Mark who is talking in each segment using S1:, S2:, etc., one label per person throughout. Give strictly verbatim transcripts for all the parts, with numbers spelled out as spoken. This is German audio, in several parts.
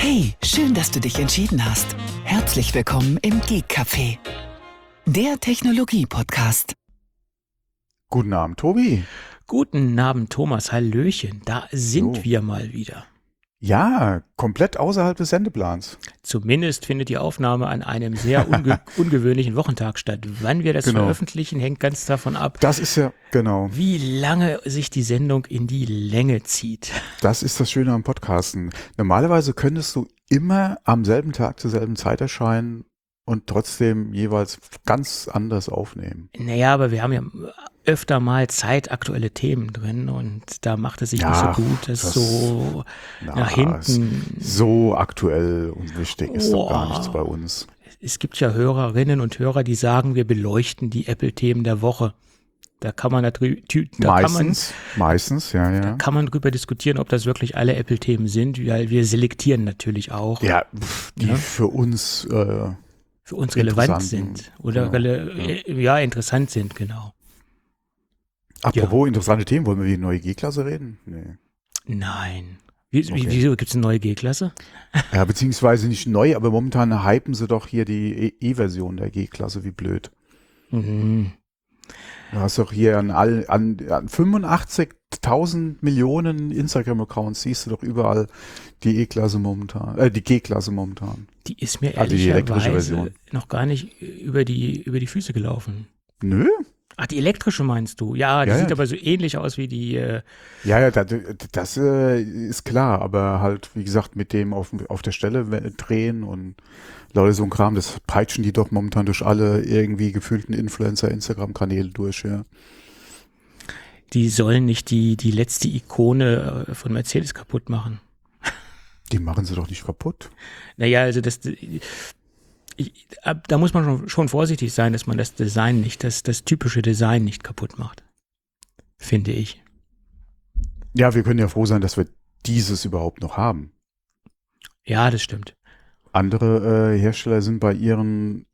S1: Hey, schön, dass du dich entschieden hast. Herzlich willkommen im Geek Café, der Technologie-Podcast.
S2: Guten Abend, Tobi.
S3: Guten Abend, Thomas. Hallöchen. Da sind
S2: So.
S3: wir mal wieder.
S2: Ja, komplett außerhalb des Sendeplans.
S3: Zumindest findet die Aufnahme an einem sehr unge ungewöhnlichen Wochentag statt. Wann wir das
S2: Genau.
S3: veröffentlichen, hängt ganz davon ab,
S2: Das ist ja, genau,
S3: wie lange sich die Sendung in die Länge zieht.
S2: das ist das Schöne am Podcasten. Normalerweise könntest du immer am selben Tag zur selben Zeit erscheinen und trotzdem jeweils ganz anders aufnehmen.
S3: Naja, aber wir haben ja öfter mal zeitaktuelle Themen drin und da macht es sich
S2: Ja,
S3: nicht so gut, das,
S2: das-
S3: so
S2: Na,
S3: nach hinten.
S2: So aktuell und wichtig ist doch gar
S3: Boah.
S2: nichts bei uns.
S3: Es gibt ja Hörerinnen und Hörer, die sagen, wir beleuchten die Apple-Themen der Woche. Da kann man natürlich, da kann man,
S2: Meistens, meistens, ja,
S3: da
S2: ja.
S3: kann man drüber diskutieren, ob das wirklich alle Apple-Themen sind, weil wir selektieren natürlich auch,
S2: Ja, pf, die
S3: Ja.
S2: für uns, äh,
S3: für uns relevant
S2: interessanten,
S3: sind oder
S2: genau,
S3: rele ja. interessant sind, genau.
S2: apropos interessante Themen, wollen wir über die neue G-Klasse reden? Nee.
S3: Nein. Wie,
S2: Okay.
S3: wie, wieso gibt es eine neue G-Klasse?
S2: Ja, beziehungsweise nicht neu, aber momentan hypen sie doch hier die E- E-Version der G-Klasse, wie blöd.
S3: Mhm.
S2: Du hast doch hier an, all, an, an fünfundachtzigtausend Millionen Instagram-Accounts siehst du doch überall die E-Klasse momentan, äh, die G-Klasse momentan.
S3: Die ist mir
S2: Also die elektrische
S3: ehrlicherweise
S2: Version.
S3: noch gar nicht über die, über die Füße gelaufen.
S2: Nö?
S3: Ach, die elektrische meinst du? Ja, die
S2: Ja,
S3: sieht
S2: ja.
S3: aber so ähnlich aus wie die, äh,
S2: Ja, ja, das, das äh, ist klar, aber halt, wie gesagt, mit dem auf, auf der Stelle we- drehen und Leute, so ein Kram, das peitschen die doch momentan durch alle irgendwie gefühlten Influencer-Instagram-Kanäle durch, ja.
S3: die sollen nicht die, die letzte Ikone äh, von Mercedes kaputt machen.
S2: Die machen sie doch nicht kaputt.
S3: Naja, also das, ich, ab- da muss man schon, schon vorsichtig sein, dass man das Design nicht, das, das typische Design nicht kaputt macht. Finde ich.
S2: Ja, wir können ja froh sein, dass wir dieses überhaupt noch haben.
S3: Ja, das stimmt.
S2: Andere äh, Hersteller sind bei ihren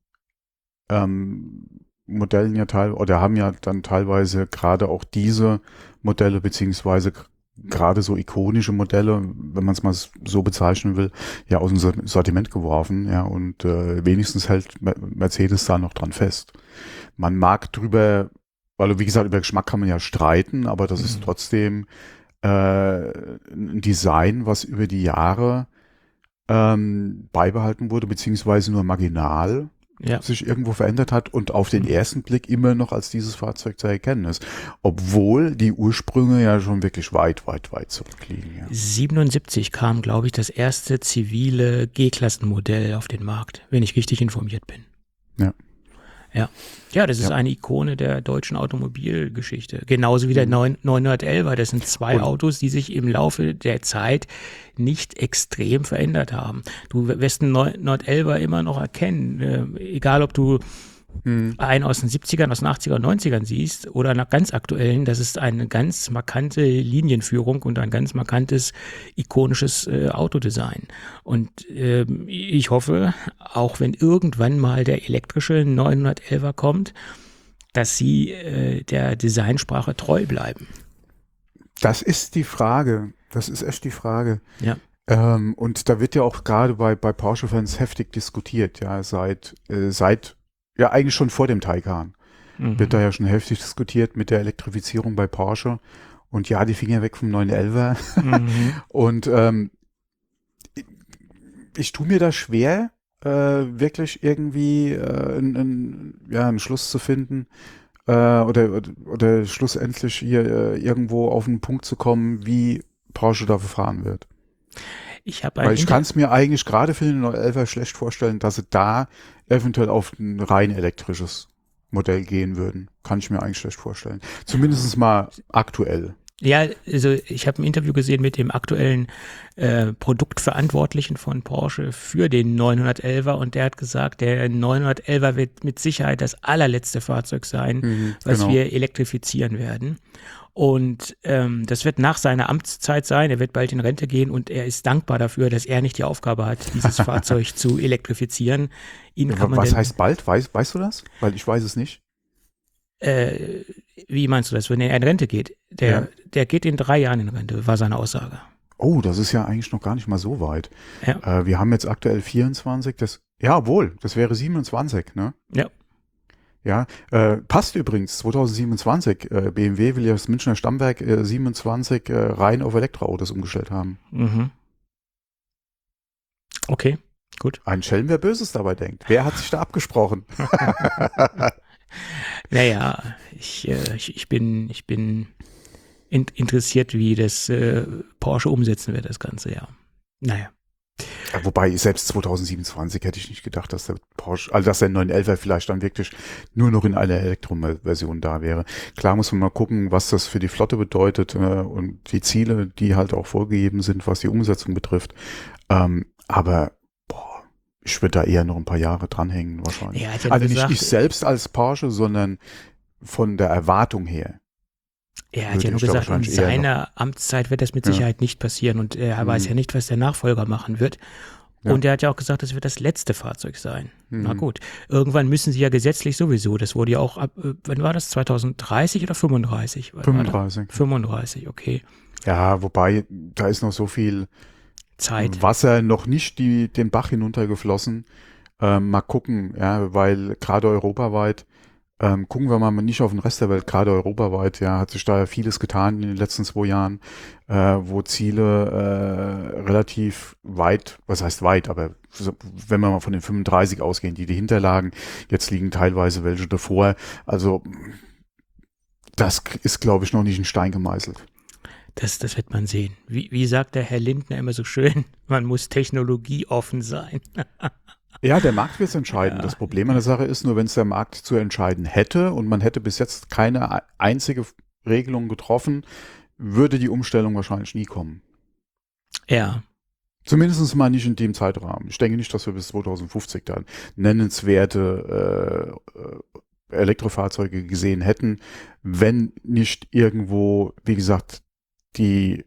S2: ähm, Modellen ja teil oder haben ja dann teilweise gerade auch diese Modelle beziehungsweise g- gerade so ikonische Modelle, wenn man es mal s- so bezeichnen will, ja aus dem Sor- Sortiment geworfen, ja, und äh, wenigstens hält Mer- Mercedes da noch dran fest. Man mag drüber, weil wie gesagt, über Geschmack kann man ja streiten, aber das ist
S3: Mhm.
S2: trotzdem äh, ein Design, was über die Jahre ähm, beibehalten wurde, beziehungsweise nur marginal
S3: Ja.
S2: sich irgendwo verändert hat und auf den
S3: Mhm.
S2: ersten Blick immer noch als dieses Fahrzeug zu erkennen ist. Obwohl die Ursprünge ja schon wirklich weit, weit, weit zurückliegen. Ja.
S3: siebenundsiebzig kam, glaube ich, das erste zivile G-Klassenmodell auf den Markt, wenn ich richtig informiert bin.
S2: Ja.
S3: Ja, ja, das ist
S2: Ja.
S3: eine Ikone der deutschen Automobilgeschichte. Genauso wie der
S2: Mhm.
S3: neun- neunhundertelfer. Das sind zwei
S2: Und-
S3: Autos, die sich im Laufe der Zeit nicht extrem verändert haben. Du wirst einen neunhundertelfer immer noch erkennen, äh, egal ob du
S2: Hm.
S3: einen aus den siebzigern, aus den achtzigern, neunzigern siehst oder nach ganz aktuellen. Das ist eine ganz markante Linienführung und ein ganz markantes, ikonisches äh, Autodesign. Und ähm, ich hoffe, auch wenn irgendwann mal der elektrische neunhundertelfer kommt, dass sie äh, der Designsprache treu bleiben.
S2: Das ist die Frage. Das ist echt die Frage.
S3: Ja.
S2: Ähm, und da wird ja auch gerade bei, bei Porsche-Fans heftig diskutiert, ja, seit, äh, seit, ja, eigentlich schon vor dem Taycan.
S3: Mhm.
S2: Wird da ja schon heftig diskutiert mit der Elektrifizierung bei Porsche. Und ja, die Finger weg vom neunhundertelfer.
S3: Mhm.
S2: Und ähm, ich, ich tue mir da schwer, äh, wirklich irgendwie äh, einen, einen, ja, einen Schluss zu finden äh, oder, oder, oder schlussendlich hier äh, irgendwo auf einen Punkt zu kommen, wie Porsche da verfahren wird.
S3: Ich habe ein
S2: Weil ich
S3: Inter-
S2: kann es mir eigentlich gerade für den neunhundertelfer schlecht vorstellen, dass sie da eventuell auf ein rein elektrisches Modell gehen würden. Kann ich mir eigentlich schlecht vorstellen. Zumindest mal aktuell.
S3: Ja, also ich habe ein Interview gesehen mit dem aktuellen äh, Produktverantwortlichen von Porsche für den neunhundertelfer und der hat gesagt, der neunhundertelfer wird mit Sicherheit das allerletzte Fahrzeug sein,
S2: Mhm,
S3: was
S2: genau.
S3: wir elektrifizieren werden. Und ähm, das wird nach seiner Amtszeit sein, er wird bald in Rente gehen und er ist dankbar dafür, dass er nicht die Aufgabe hat, dieses Fahrzeug zu elektrifizieren. Ihn kann man
S2: Was
S3: denn,
S2: heißt bald? Weißt, weißt du das? Weil ich weiß es nicht.
S3: äh, wie meinst du das, wenn er in Rente geht? Der,
S2: Ja.
S3: der geht in drei Jahren in Rente, war seine Aussage.
S2: Oh, das ist ja eigentlich noch gar nicht mal so weit.
S3: Ja.
S2: Äh, wir haben jetzt aktuell vierundzwanzig, das, ja, wohl, das wäre siebenundzwanzig, ne?
S3: Ja.
S2: Ja, äh, passt übrigens, zwanzig siebenundzwanzig, äh, B M W will ja das Münchner Stammwerk äh, siebenundzwanzig äh, rein auf Elektroautos umgestellt haben.
S3: Mhm. Okay, gut.
S2: Ein Schelm, wer Böses dabei denkt. Wer hat sich da abgesprochen?
S3: Naja, ich, äh, ich, ich bin, ich bin in, interessiert, wie das äh, Porsche umsetzen wird, das Ganze, ja. Naja.
S2: Ja, wobei, selbst zwanzig siebenundzwanzig hätte ich nicht gedacht, dass der Porsche, also dass der neun elfer vielleicht dann wirklich nur noch in einer Elektroversion da wäre. Klar muss man mal gucken, was das für die Flotte bedeutet äh, und die Ziele, die halt auch vorgegeben sind, was die Umsetzung betrifft. Ähm, aber boah, ich würde da eher noch ein paar Jahre dranhängen wahrscheinlich.
S3: Ja, hat ja
S2: also
S3: gesagt,
S2: nicht ich selbst als Porsche, sondern von der Erwartung her.
S3: Er hat
S2: würde
S3: ja nur
S2: ich da
S3: gesagt, in
S2: wahrscheinlich eher
S3: seiner Amtszeit wird das mit
S2: Ja.
S3: Sicherheit nicht passieren und er
S2: Mhm.
S3: weiß ja nicht, was der Nachfolger machen wird.
S2: Ja.
S3: Und er hat ja auch gesagt, das wird das letzte Fahrzeug sein.
S2: Mhm.
S3: Na gut, irgendwann müssen sie ja gesetzlich sowieso, das wurde ja auch ab, äh, wann war das, zwanzig dreißig oder fünfunddreißig? Wann war das?
S2: fünfunddreißig.
S3: fünfunddreißig, okay.
S2: Ja, wobei, da ist noch so viel
S3: Zeit.
S2: Wasser noch nicht die, den Bach hinuntergeflossen. Ähm, mal gucken, ja, weil gerade europaweit, ähm, gucken wir mal nicht auf den Rest der Welt, gerade europaweit, ja, hat sich da ja vieles getan in den letzten zwei Jahren, äh, wo Ziele äh, relativ weit, was heißt weit, aber so, wenn wir mal von den fünfunddreißig ausgehen, die dahinter lagen, jetzt liegen teilweise welche davor. Also das ist, glaube ich, noch nicht in Stein gemeißelt.
S3: Das, das wird man sehen. Wie, wie sagt der Herr Lindner immer so schön, man muss technologieoffen sein.
S2: Ja, der Markt wird es entscheiden.
S3: Ja.
S2: Das Problem an der Sache ist nur, wenn es der Markt zu entscheiden hätte und man hätte bis jetzt keine einzige Regelung getroffen, würde die Umstellung wahrscheinlich nie kommen.
S3: Ja,
S2: Zumindest mal nicht in dem Zeitrahmen. Ich denke nicht, dass wir bis zwanzig fünfzig dann nennenswerte äh, äh, Elektrofahrzeuge gesehen hätten, wenn nicht irgendwo, wie gesagt, die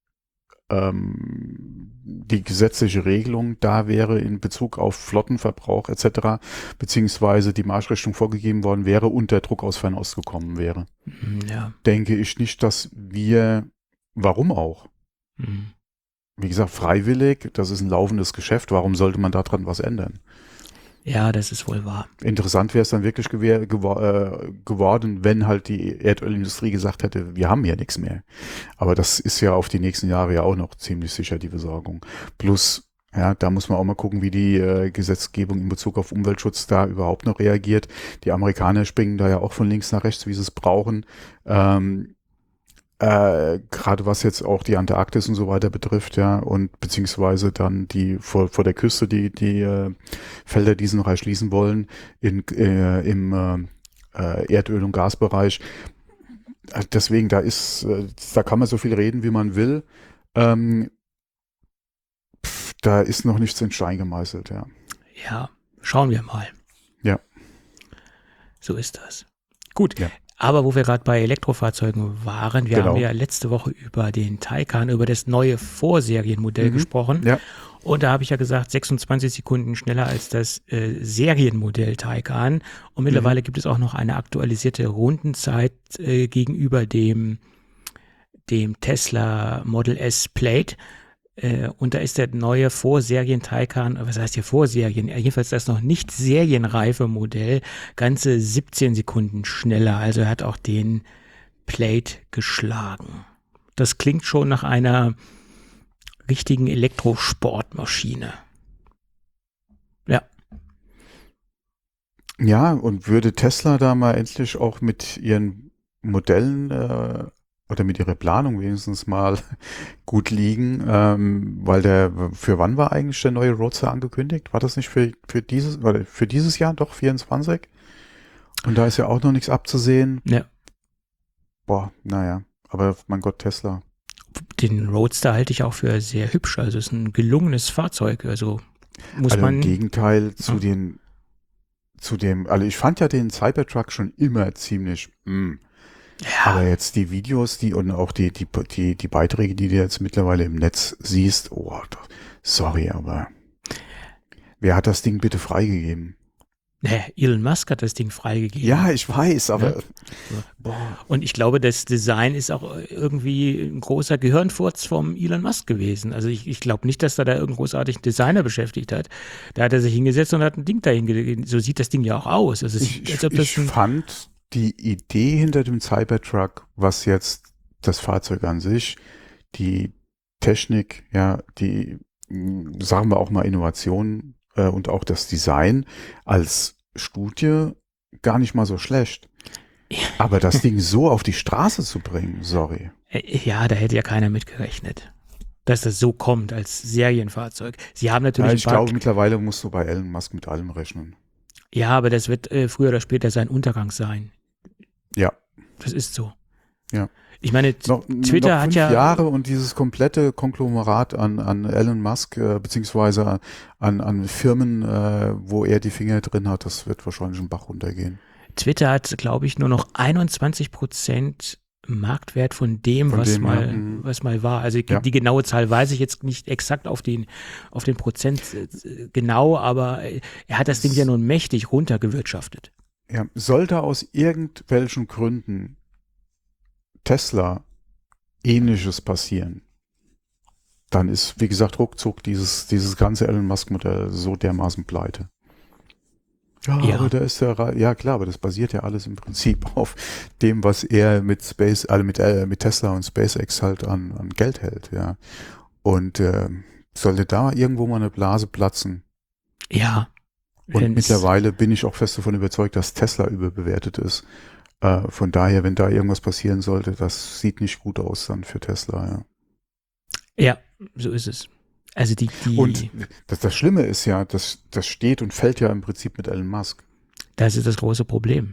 S2: ähm, die gesetzliche Regelung da wäre in Bezug auf Flottenverbrauch et cetera, beziehungsweise die Marschrichtung vorgegeben worden wäre und der Druck aus Fernost gekommen wäre.
S3: mhm, ja.
S2: Denke ich nicht, dass wir, warum auch?
S3: Mhm.
S2: Wie gesagt, freiwillig, das ist ein laufendes Geschäft, warum sollte man daran was ändern?
S3: Ja, das ist wohl wahr.
S2: Interessant wäre es dann wirklich gew gew äh, geworden, wenn halt die Erdölindustrie gesagt hätte, wir haben ja nichts mehr. Aber das ist ja auf die nächsten Jahre ja auch noch ziemlich sicher die Besorgung. Plus, ja, da muss man auch mal gucken, wie die äh, Gesetzgebung in Bezug auf Umweltschutz da überhaupt noch reagiert. Die Amerikaner springen da ja auch von links nach rechts, wie sie es brauchen. Ähm, Äh, gerade was jetzt auch die Antarktis und so weiter betrifft, ja, und beziehungsweise dann die vor, vor der Küste, die, die äh, Felder, die sie noch erschließen wollen, in, äh, im äh, äh, Erdöl- und Gasbereich. Äh, Deswegen, da ist, äh, da kann man so viel reden, wie man will. Ähm, pf, da ist noch nichts in Stein gemeißelt, ja.
S3: Ja, schauen wir mal.
S2: Ja.
S3: So ist das. Gut.
S2: Ja.
S3: Aber wo wir gerade bei Elektrofahrzeugen waren, wir
S2: Genau.
S3: haben ja letzte Woche über den Taycan, über das neue Vorserienmodell
S2: Mhm.
S3: gesprochen.
S2: Ja.
S3: Und da habe ich ja gesagt, sechsundzwanzig Sekunden schneller als das äh, Serienmodell Taycan. Und mittlerweile
S2: Mhm.
S3: gibt es auch noch eine aktualisierte Rundenzeit äh, gegenüber dem, dem Tesla Model S Plaid. Äh, und da ist der neue Vorserien Taycan, was heißt hier Vorserien? Jedenfalls das noch nicht serienreife Modell, ganze siebzehn Sekunden schneller. Also er hat auch den Plaid geschlagen. Das klingt schon nach einer richtigen Elektrosportmaschine. Ja.
S2: Ja, und würde Tesla da mal endlich auch mit ihren Modellen äh, oder mit ihrer Planung wenigstens mal gut liegen, ähm, weil der, für wann war eigentlich der neue Roadster angekündigt? War das nicht für, für dieses, oder für dieses Jahr doch, vierundzwanzig? Und da ist ja auch noch nichts abzusehen.
S3: Ja.
S2: Boah, naja, aber mein Gott, Tesla.
S3: Den Roadster halte ich auch für sehr hübsch. Also es ist ein gelungenes Fahrzeug. Also muss
S2: Also
S3: man.
S2: im Gegenteil zu
S3: Ja.
S2: den, zu dem, also ich fand ja den Cybertruck schon immer ziemlich, mh. Aber
S3: Ja,
S2: jetzt die Videos, die und auch die, die, die, die Beiträge, die du jetzt mittlerweile im Netz siehst, oh, sorry, aber wer hat das Ding bitte freigegeben?
S3: Naja, Elon Musk hat das Ding freigegeben.
S2: Ja, ich weiß, aber
S3: Ja. Boah. Und ich glaube, das Design ist auch irgendwie ein großer Gehirnfurz vom Elon Musk gewesen. Also ich, ich glaube nicht, dass er da irgendeinen großartigen Designer beschäftigt hat. Da hat er sich hingesetzt und hat ein Ding dahin gelegt. So sieht das Ding ja auch aus. Also es
S2: ich,
S3: sieht, als ob das
S2: ich
S3: ein,
S2: fand die Idee hinter dem Cybertruck, was jetzt das Fahrzeug an sich, die Technik, ja, die, mh, sagen wir auch mal Innovation äh, und auch das Design als Studie gar nicht mal so schlecht. Aber das Ding so auf die Straße zu bringen, sorry.
S3: Äh, ja, da hätte ja keiner mitgerechnet, dass das so kommt als Serienfahrzeug. Sie haben natürlich
S2: Ja,
S3: ein
S2: ich
S3: paar,
S2: glaube, mittlerweile musst du bei Elon Musk mit allem rechnen.
S3: ja, aber das wird äh, früher oder später sein Untergang sein.
S2: Ja.
S3: Das ist so.
S2: Ja.
S3: Ich meine, t-
S2: Noch,
S3: Twitter
S2: noch
S3: hat
S2: fünf
S3: ja
S2: Jahre und dieses komplette Konglomerat an, an Elon Musk, äh, beziehungsweise an, an Firmen, äh, wo er die Finger drin hat, das wird wahrscheinlich einen Bach runtergehen.
S3: Twitter hat, glaube ich, nur noch einundzwanzig Prozent Marktwert von dem,
S2: Von
S3: was
S2: dem,
S3: mal,
S2: ja. Mhm.
S3: was mal war. Also die
S2: Ja.
S3: die genaue Zahl weiß ich jetzt nicht exakt auf den, auf den Prozent äh, genau, aber er hat das Ding ja nun mächtig runtergewirtschaftet.
S2: Ja, sollte aus irgendwelchen Gründen Tesla Ähnliches passieren, dann ist, wie gesagt, ruckzuck dieses, dieses ganze Elon Musk-Modell so dermaßen pleite. Ja,
S3: Ja.
S2: aber da ist der, Ra- ja klar, aber das basiert ja alles im Prinzip auf dem, was er mit Space, also mit, äh, mit Tesla und SpaceX halt an, an Geld hält, ja. Und äh, sollte da irgendwo mal eine Blase platzen.
S3: Ja.
S2: Und
S3: Wenn's-
S2: mittlerweile bin ich auch fest davon überzeugt, dass Tesla überbewertet ist. Äh, von daher, wenn da irgendwas passieren sollte, das sieht nicht gut aus dann für Tesla, ja.
S3: Ja, so ist es. Also die, die
S2: Und das, das Schlimme ist ja, das, das steht und fällt ja im Prinzip mit Elon Musk.
S3: das ist das große Problem.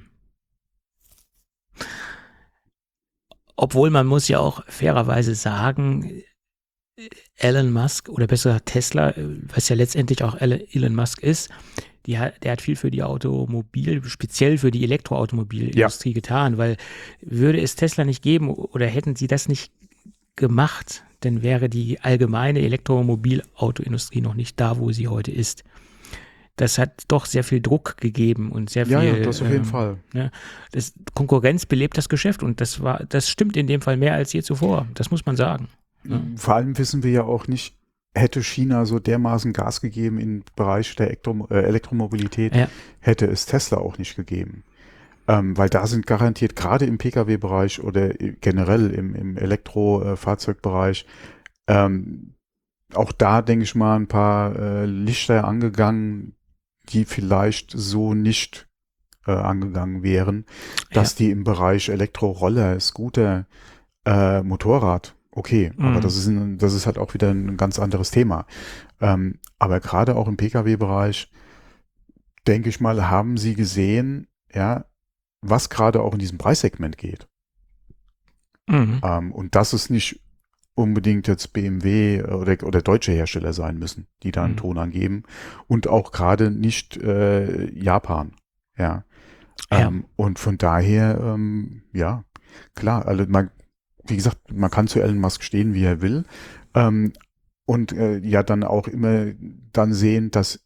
S3: Obwohl man muss ja auch fairerweise sagen, Elon Musk oder besser gesagt Tesla, was ja letztendlich auch Elon Musk ist, die hat, der hat viel für die Automobil, speziell für die Elektroautomobilindustrie
S2: Ja.
S3: getan, weil würde es Tesla nicht geben oder hätten sie das nicht gemacht, dann wäre die allgemeine Elektromobilautoindustrie noch nicht da, wo sie heute ist. Das hat doch sehr viel Druck gegeben und sehr viel.
S2: Ja, ja, das auf jeden
S3: ähm,
S2: Fall.
S3: Ja, das, Konkurrenz belebt das Geschäft und das war, das stimmt in dem Fall mehr als je zuvor. Das muss man sagen. Ja.
S2: Vor allem wissen wir ja auch nicht, hätte China so dermaßen Gas gegeben im Bereich der Elektro äh, Elektromobilität,
S3: Ja.
S2: hätte es Tesla auch nicht gegeben. Ähm, weil da sind garantiert gerade im Pkw-Bereich oder generell im, im Elektrofahrzeugbereich ähm, auch da, denke ich mal, ein paar äh, Lichter angegangen, die vielleicht so nicht äh, angegangen wären, dass die im Bereich Elektroroller, Scooter, äh, Motorrad, okay,
S3: Mhm.
S2: aber das ist, ein, das ist halt auch wieder ein ganz anderes Thema. Ähm, aber gerade auch im Pkw-Bereich, denke ich mal, haben sie gesehen, ja, was gerade auch in diesem Preissegment geht.
S3: Mhm.
S2: Ähm, und dass es nicht unbedingt jetzt B M W oder, oder deutsche Hersteller sein müssen, die da einen
S3: Mhm.
S2: Ton angeben. Und auch gerade nicht äh, Japan. Ja.
S3: Ja.
S2: Ähm, und von daher, ähm, ja, klar, also man, wie gesagt, man kann zu Elon Musk stehen, wie er will. Ähm, und äh, ja dann auch immer dann sehen, dass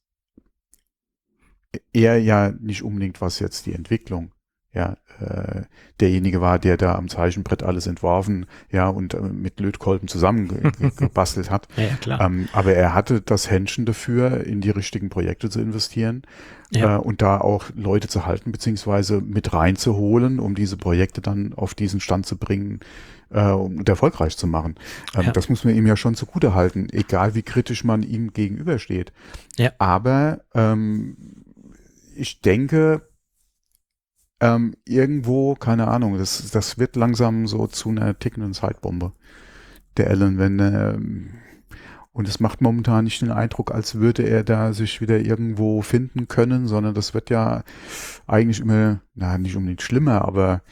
S2: er ja nicht unbedingt, was jetzt die Entwicklung, ja, äh, derjenige war, der da am Zeichenbrett alles entworfen, ja, und äh, mit Lötkolben zusammengebastelt hat.
S3: Ja, ja, klar.
S2: Ähm, aber er hatte das Händchen dafür, in die richtigen Projekte zu investieren
S3: Ja.
S2: äh, und da auch Leute zu halten, beziehungsweise mit reinzuholen, um diese Projekte dann auf diesen Stand zu bringen äh, und erfolgreich zu machen. Ähm,
S3: Ja.
S2: Das muss man ihm ja schon zugute halten, egal wie kritisch man ihm gegenübersteht.
S3: Ja.
S2: Aber ähm, ich denke, ähm, irgendwo, keine Ahnung, das, das wird langsam so zu einer tickenden Zeitbombe, der Alan, wenn ähm, und es macht momentan nicht den Eindruck, als würde er da sich wieder irgendwo finden können, sondern das wird ja eigentlich immer, na, nicht unbedingt schlimmer, aber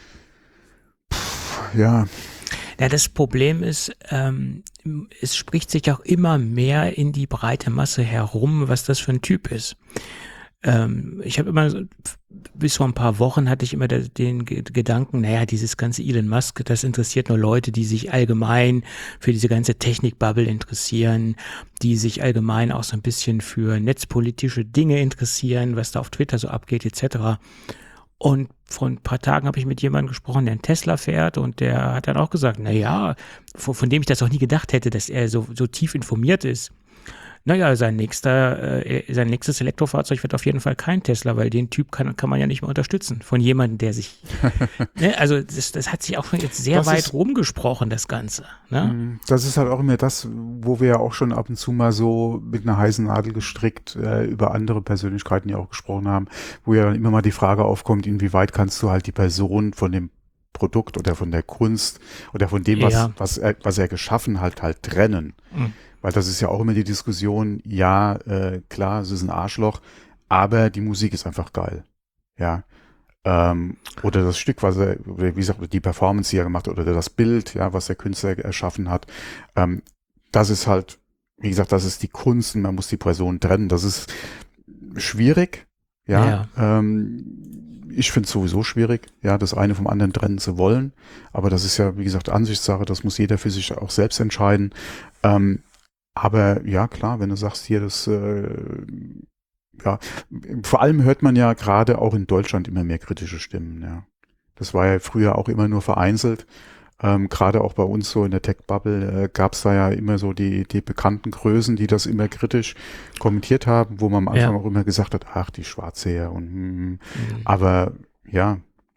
S2: pff, ja,
S3: Ja, das Problem ist, ähm, es spricht sich auch immer mehr in die breite Masse herum, was das für ein Typ ist. Ähm, ich habe immer, so- bis vor ein paar Wochen hatte ich immer der, den Ge- Gedanken, naja, dieses ganze Elon Musk, das interessiert nur Leute, die sich allgemein für diese ganze Technikbubble interessieren, die sich allgemein auch so ein bisschen für netzpolitische Dinge interessieren, was da auf Twitter so abgeht, et cetera. Und vor ein paar Tagen habe ich mit jemandem gesprochen, der einen Tesla fährt, und der hat dann auch gesagt, na ja, von, von dem ich das auch nie gedacht hätte, dass er so, so tief informiert ist. Naja, sein nächster, äh, sein nächstes Elektrofahrzeug wird auf jeden Fall kein Tesla, weil den Typ kann, kann man ja nicht mehr unterstützen. Von jemandem, der sich, ne, also das, das hat sich auch schon jetzt sehr
S2: Das
S3: weit
S2: ist-
S3: rumgesprochen, das Ganze. Ne?
S2: Das ist halt auch immer das, wo wir ja auch schon ab und zu mal so mit einer heißen Nadel gestrickt äh, über andere Persönlichkeiten ja auch gesprochen haben, wo ja dann immer mal die Frage aufkommt, inwieweit kannst du halt die Person von dem Produkt oder von der Kunst oder von dem, was,
S3: Ja.
S2: was, er, was er geschaffen hat, halt trennen.
S3: Mhm.
S2: Weil das ist ja auch immer die Diskussion, ja, äh, klar, es ist ein Arschloch, aber die Musik ist einfach geil. Ja. Ähm, oder das Stück, was er, oder wie gesagt, die Performance, die er gemacht hat, oder das Bild, ja, was der Künstler erschaffen hat. Ähm, das ist halt, wie gesagt, das ist die Kunst und man muss die Person trennen. Das ist schwierig, ja. Ähm, ich finde es sowieso schwierig, ja, das eine vom anderen trennen zu wollen. Aber das ist ja, wie gesagt, Ansichtssache, das muss jeder für sich auch selbst entscheiden. Ähm, aber ja, klar, wenn du sagst hier, das, äh, ja, vor allem hört man ja gerade auch in Deutschland immer mehr kritische Stimmen, ja. Das war ja früher auch immer nur vereinzelt. Ähm, gerade auch bei uns so in der Tech-Bubble äh, gab es da ja immer so die, die bekannten Größen, die das immer kritisch kommentiert haben, wo man am Anfang
S3: Ja.
S2: auch immer gesagt hat, ach, die Schwarzseher und hm,
S3: Mhm.
S2: aber ja,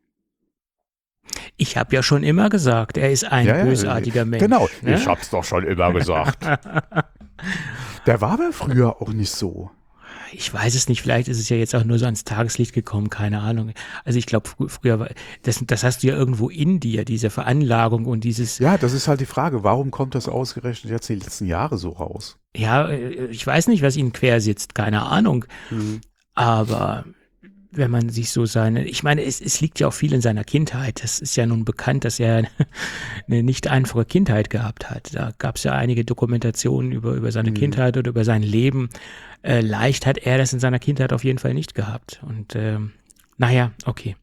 S3: Ich habe ja schon immer gesagt, er ist ein
S2: Ja, ja,
S3: bösartiger Mensch.
S2: genau,
S3: Ne?
S2: ich hab's doch schon immer gesagt. Der war aber früher auch nicht so.
S3: Ich weiß es nicht, vielleicht ist es ja jetzt auch nur so ans Tageslicht gekommen, keine Ahnung. Also ich glaube, fr früher war, das, das hast du ja irgendwo in dir, diese Veranlagung und dieses,
S2: Ja, das ist halt die Frage, warum kommt das ausgerechnet jetzt die letzten Jahre so raus?
S3: ja, äh, ich weiß nicht, was ihnen quer sitzt, keine Ahnung. Aber wenn man sich so seine, ich meine, es, es liegt ja auch viel in seiner Kindheit. Das ist ja nun bekannt, dass er eine nicht einfache Kindheit gehabt hat. Da gab es ja einige Dokumentationen über, über seine
S2: Mhm.
S3: Kindheit oder über sein Leben. Äh, leicht hat er das in seiner Kindheit auf jeden Fall nicht gehabt. Und ähm, naja, okay.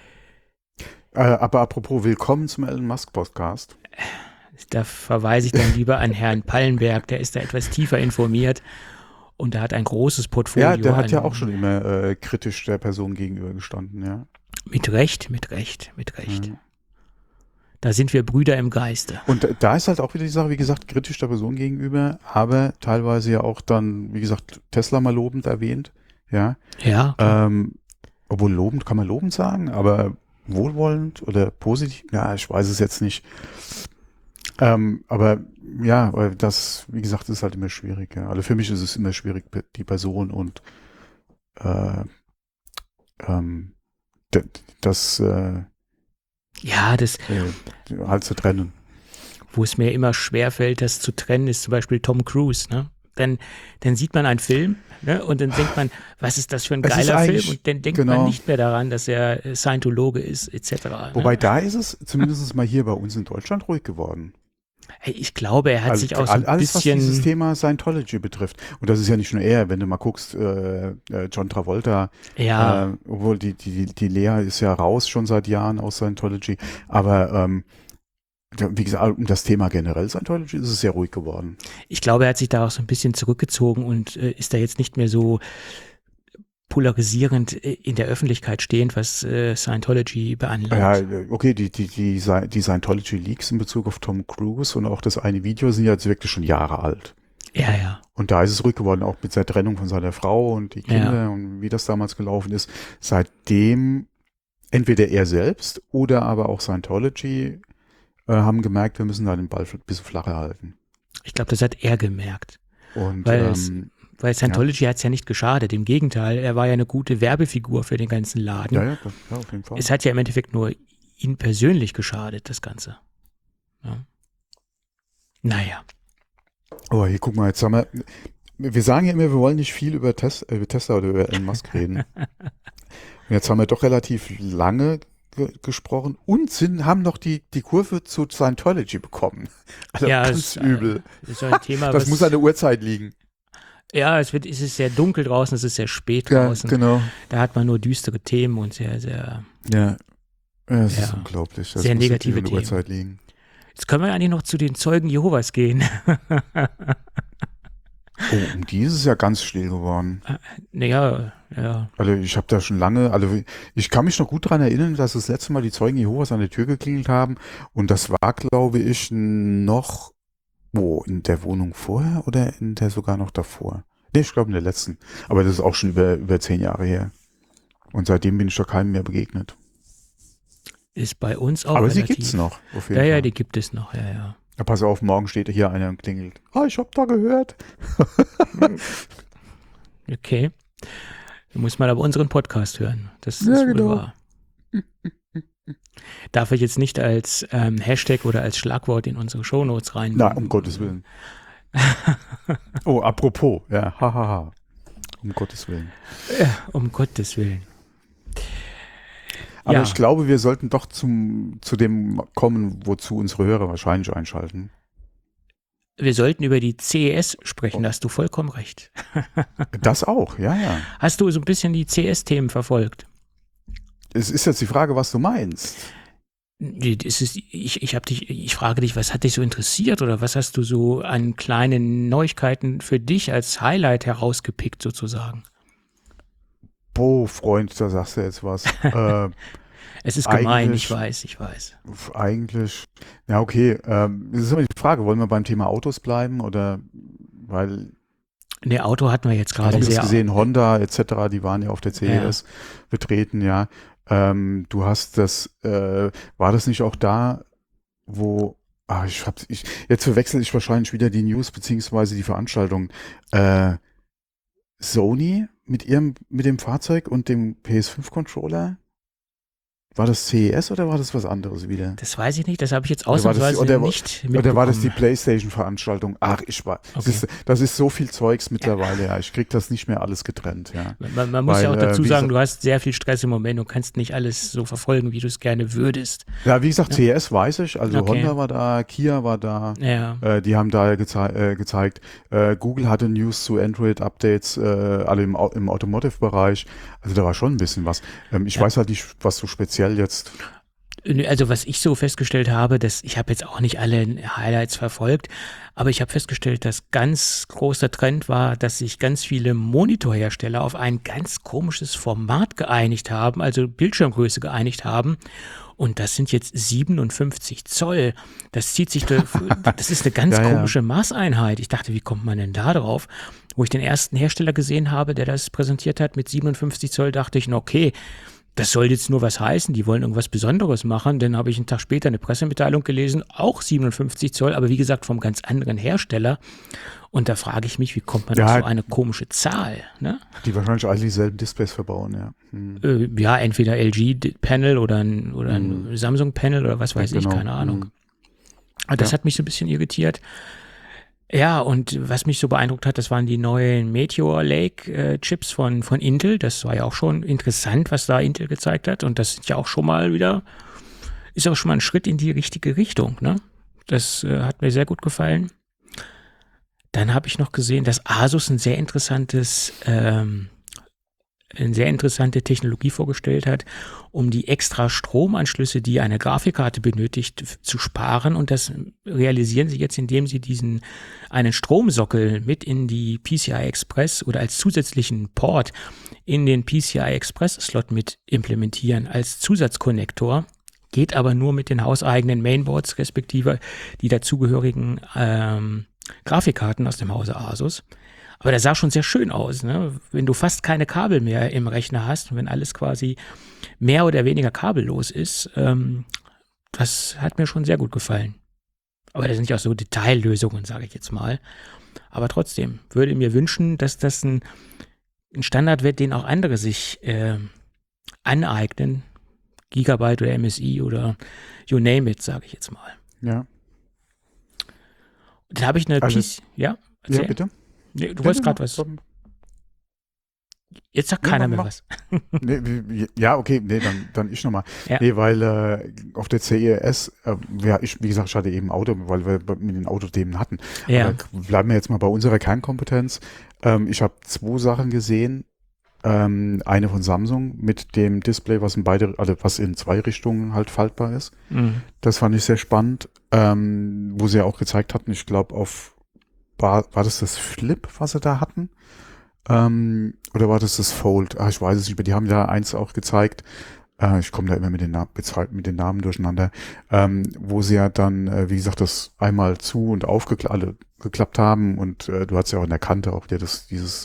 S2: Äh, aber apropos, willkommen zum Elon Musk Podcast.
S3: Da verweise ich dann lieber an Herrn Pallenberg, der ist da etwas tiefer informiert und der hat ein großes Portfolio.
S2: Ja, der hat ja
S3: an-
S2: auch schon immer äh, kritisch der Person gegenüber gestanden, ja.
S3: Mit Recht, mit Recht, mit Recht.
S2: Mhm.
S3: Da sind wir Brüder im Geiste.
S2: Und da- da ist halt auch wieder die Sache, wie gesagt, kritisch der Person gegenüber, aber teilweise ja auch dann, wie gesagt, Tesla mal lobend erwähnt, ja.
S3: Ja,
S2: Ähm, obwohl lobend kann man lobend sagen, aber wohlwollend oder positiv, ja, ich weiß es jetzt nicht. Ähm, aber ja, weil das, wie gesagt, ist halt immer schwierig. Ja. Also für mich ist es immer schwierig, die Person und äh, ähm, d- das äh,
S3: ja, das,
S2: äh, halt zu trennen.
S3: wo es mir immer schwerfällt, das zu trennen, ist zum Beispiel Tom Cruise, ne? Dann, dann sieht man einen Film, ne? Und dann denkt man, was ist das für ein
S2: Es ist
S3: geiler Film?
S2: eigentlich-
S3: Und dann denkt
S2: genau.
S3: man nicht mehr daran, dass er äh, Scientologe ist, et cetera.
S2: Wobei
S3: Ne?
S2: da ist es zumindest mal hier bei uns in Deutschland ruhig geworden.
S3: Hey, ich glaube, er hat
S2: Also
S3: sich auch so ein
S2: alles, was dieses
S3: bisschen,
S2: Thema Scientology betrifft. Und das ist ja nicht nur er, wenn du mal guckst, äh, äh, John Travolta,
S3: ja,
S2: äh, obwohl die, die, die Lea ist ja raus schon seit Jahren aus Scientology, aber ähm, ja, wie gesagt, um das Thema generell Scientology ist es sehr ruhig geworden.
S3: ich glaube, er hat sich da auch so ein bisschen zurückgezogen und äh, ist da jetzt nicht mehr so polarisierend äh, in der Öffentlichkeit stehend, was äh, Scientology beanlangt.
S2: Ja, äh, okay, die, die, die, Sci- die Scientology-Leaks in Bezug auf Tom Cruise und auch das eine Video sind ja jetzt wirklich schon Jahre alt.
S3: Ja, ja.
S2: Und da ist es ruhig geworden, auch mit der Trennung von seiner Frau und die Kinder
S3: Ja.
S2: und wie das damals gelaufen ist. Seitdem entweder er selbst oder aber auch Scientology äh, haben gemerkt, wir müssen da den Ball ein bisschen flacher halten.
S3: Ich glaube, das hat er gemerkt.
S2: Und
S3: Weil es-
S2: ähm,
S3: Weil Scientology hat es ja nicht geschadet. Im Gegenteil, er war ja eine gute Werbefigur für den ganzen Laden.
S2: ja, ja, das, ja, auf jeden Fall.
S3: Es hat ja im Endeffekt nur ihn persönlich geschadet, das Ganze. Ja. Naja.
S2: Oh, hier guck mal, jetzt haben wir, wir sagen ja immer, wir wollen nicht viel über, Tes, äh, über Tesla oder über Elon Musk reden. Und jetzt haben wir doch relativ lange ge gesprochen und sind, haben noch die, die Kurve zu Scientology bekommen. Also
S3: Ja,
S2: ganz
S3: es, äh,
S2: übel.
S3: Das ist so ein Thema,
S2: Das
S3: was,
S2: muss an der Uhrzeit liegen.
S3: Ja, es, wird, es ist sehr dunkel draußen, es ist sehr spät
S2: Ja,
S3: draußen.
S2: genau.
S3: Da hat man nur düstere Themen und sehr, sehr,
S2: Ja, ja es ist
S3: Ja.
S2: unglaublich. Das
S3: Sehr
S2: muss
S3: negative
S2: in der
S3: Themen.
S2: Uhrzeit liegen.
S3: Jetzt können wir eigentlich noch zu den Zeugen Jehovas gehen.
S2: Oh, um die ist es ja ganz still geworden.
S3: Naja, ja.
S2: Also ich habe da schon lange, also ich kann mich noch gut daran erinnern, dass das letzte Mal die Zeugen Jehovas an der Tür geklingelt haben und das war, glaube ich, noch, wo, in der Wohnung vorher oder in der sogar noch davor? Nee, ich glaube in der letzten. Aber das ist auch schon über, über zehn Jahre her. Und seitdem bin ich da keinem mehr begegnet.
S3: Ist bei uns auch
S2: Aber
S3: relativ.
S2: sie gibt's noch, auf jeden
S3: Ja, ja,
S2: Fall.
S3: die gibt es noch, ja, ja.
S2: Ja, pass auf, morgen steht hier einer und klingelt. Ah, ich hab da gehört.
S3: Okay. Da muss man aber unseren Podcast hören. Das
S2: Ja,
S3: ist wohl
S2: genau.
S3: wahr. Darf ich jetzt nicht als ähm, Hashtag oder als Schlagwort in unsere Shownotes rein?
S2: Na, um Gottes Willen. Oh, apropos, ja, hahaha. Ha, ha. Um Gottes Willen.
S3: Ja, um Gottes Willen.
S2: Aber
S3: Ja.
S2: ich glaube, wir sollten doch zum, zu dem kommen, wozu unsere Hörer wahrscheinlich einschalten.
S3: Wir sollten über die C E S
S2: Oh.
S3: sprechen, da hast du vollkommen recht.
S2: Das auch, ja, ja.
S3: Hast du so ein bisschen die C E S-Themen verfolgt?
S2: Es ist jetzt die Frage, was du meinst.
S3: Die- Es ist, ich, ich, hab dich, ich frage dich, was hat dich so interessiert oder was hast du so an kleinen Neuigkeiten für dich als Highlight herausgepickt sozusagen?
S2: Boah, Freund, da sagst du jetzt was. äh,
S3: Es ist gemein,
S2: Eigentlich-
S3: ich weiß, ich weiß.
S2: eigentlich, ja, okay. Ähm, das ist immer die Frage, wollen wir beim Thema Autos bleiben oder, weil,
S3: Ne, Auto hatten wir jetzt
S2: ich
S3: gerade
S2: habe jetzt
S3: sehr.
S2: gesehen, Honda et cetera, die waren ja auf der C E S vertreten, ja. Ähm, du hast das, äh, war das nicht auch da, wo, ah, ich hab, ich, jetzt verwechsel ich wahrscheinlich wieder die News beziehungsweise die Veranstaltung. Äh, Sony mit ihrem, mit dem Fahrzeug und dem P S fünf Controller? War das C E S oder war das was anderes wieder?
S3: Das weiß ich nicht, das habe ich jetzt
S2: Oder war das die-
S3: ausnahmsweise
S2: oder-
S3: nicht mitbekommen.
S2: Oder war das die PlayStation-Veranstaltung? Ach, ich war. Das,
S3: Okay.
S2: ist, das ist so viel Zeugs mittlerweile, ja. Ich krieg das nicht mehr alles getrennt, ja.
S3: Man, man muss ja auch
S2: Weil, äh,
S3: dazu
S2: wie
S3: sagen,
S2: gesagt-
S3: du hast sehr viel Stress im Moment und kannst nicht alles so verfolgen, wie du es gerne würdest.
S2: Ja, wie gesagt, C E S weiß ich. Also
S3: Okay.
S2: Honda war da, Kia war da.
S3: Ja,
S2: Äh, die haben da gezei äh, gezeigt. Äh, Google hatte News zu Android-Updates, äh, alle im, Au- im Automotive-Bereich. Also da war schon ein bisschen was. Ähm, ich
S3: Ja.
S2: weiß halt nicht, was so speziell jetzt.
S3: also was ich so festgestellt habe, dass ich habe jetzt auch nicht alle Highlights verfolgt, aber ich habe festgestellt, dass ganz großer Trend war, dass sich ganz viele Monitorhersteller auf ein ganz komisches Format geeinigt haben, also Bildschirmgröße geeinigt haben. Und das sind jetzt siebenundfünfzig Zoll. Das zieht sich, durch, das ist eine ganz
S2: Ja, ja.
S3: komische Maßeinheit. Ich dachte, wie kommt man denn da drauf? Wo ich den ersten Hersteller gesehen habe, der das präsentiert hat mit siebenundfünfzig Zoll, dachte ich, na, okay, das soll jetzt nur was heißen, die wollen irgendwas Besonderes machen. Dann habe ich einen Tag später eine Pressemitteilung gelesen, auch siebenundfünfzig Zoll, aber wie gesagt vom ganz anderen Hersteller. Und da frage ich mich, wie kommt man
S2: Ja,
S3: auf so eine komische Zahl? Ne?
S2: Die wahrscheinlich alle dieselben Displays verbauen, ja. Hm.
S3: Äh, ja, entweder L G-Panel oder ein, oder ein
S2: Mhm.
S3: Samsung-Panel oder was weiß ich,
S2: Genau.
S3: keine Ahnung.
S2: Mhm.
S3: Aber das
S2: Ja.
S3: hat mich so ein bisschen irritiert. Ja, und was mich so beeindruckt hat, das waren die neuen Meteor Lake äh, Chips von, von Intel. Das war ja auch schon interessant, was da Intel gezeigt hat. Und das sind ja auch schon mal wieder, ist auch schon mal ein Schritt in die richtige Richtung. Ne? Das äh, hat mir sehr gut gefallen. Dann habe ich noch gesehen, dass Asus ein sehr interessantes, ähm, eine sehr interessante Technologie vorgestellt hat, um die extra Stromanschlüsse, die eine Grafikkarte benötigt, f- zu sparen. Und das realisieren sie jetzt, indem sie diesen einen Stromsockel mit in die P C I Express oder als zusätzlichen Port in den P C I Express Slot mit implementieren als Zusatzkonnektor. Geht aber nur mit den hauseigenen Mainboards, respektive die dazugehörigen ähm, Grafikkarten aus dem Hause Asus. Aber der sah schon sehr schön aus, ne? Wenn du fast keine Kabel mehr im Rechner hast und wenn alles quasi mehr oder weniger kabellos ist, ähm, das hat mir schon sehr gut gefallen. Aber das sind ja auch so Detaillösungen, sage ich jetzt mal. Aber trotzdem, würde mir wünschen, dass das ein, ein Standard wird, den auch andere sich äh, aneignen. Gigabyte oder M S I oder you name it, sage ich jetzt mal.
S2: Ja.
S3: Dann habe ich eine
S2: Also-
S3: P C, ja?
S2: Ja,
S3: Erzähl.
S2: bitte.
S3: Nee, du wolltest
S2: Ja,
S3: gerade was. Jetzt sagt
S2: Ja,
S3: keiner
S2: mach,
S3: mehr
S2: mach.
S3: was.
S2: Nee, wie- wie- ja, okay, nee, dann, dann ich nochmal.
S3: Ja.
S2: Nee, weil äh, auf der C E S, äh, ja, ich, wie gesagt, ich hatte eben Auto, weil wir bei- mit den Autothemen hatten.
S3: Ja.
S2: Aber bleiben wir jetzt mal bei unserer Kernkompetenz. Ähm, ich habe zwei Sachen gesehen. Ähm, eine von Samsung mit dem Display, was in beide, also was in zwei Richtungen halt faltbar ist.
S3: Mhm.
S2: Das fand ich sehr spannend. Ähm, wo sie ja auch gezeigt hatten, ich glaube auf, war, war das das Flip, was sie da hatten? Ähm, oder war das das Fold? Ah, ich weiß es nicht mehr. Die haben da eins auch gezeigt. Äh, ich komme da immer mit den, Na mit den Namen durcheinander. Ähm, wo sie ja dann, äh, wie gesagt, das einmal zu und aufgeklappt haben. Und äh, du hast ja auch in der Kante auch dir das, dieses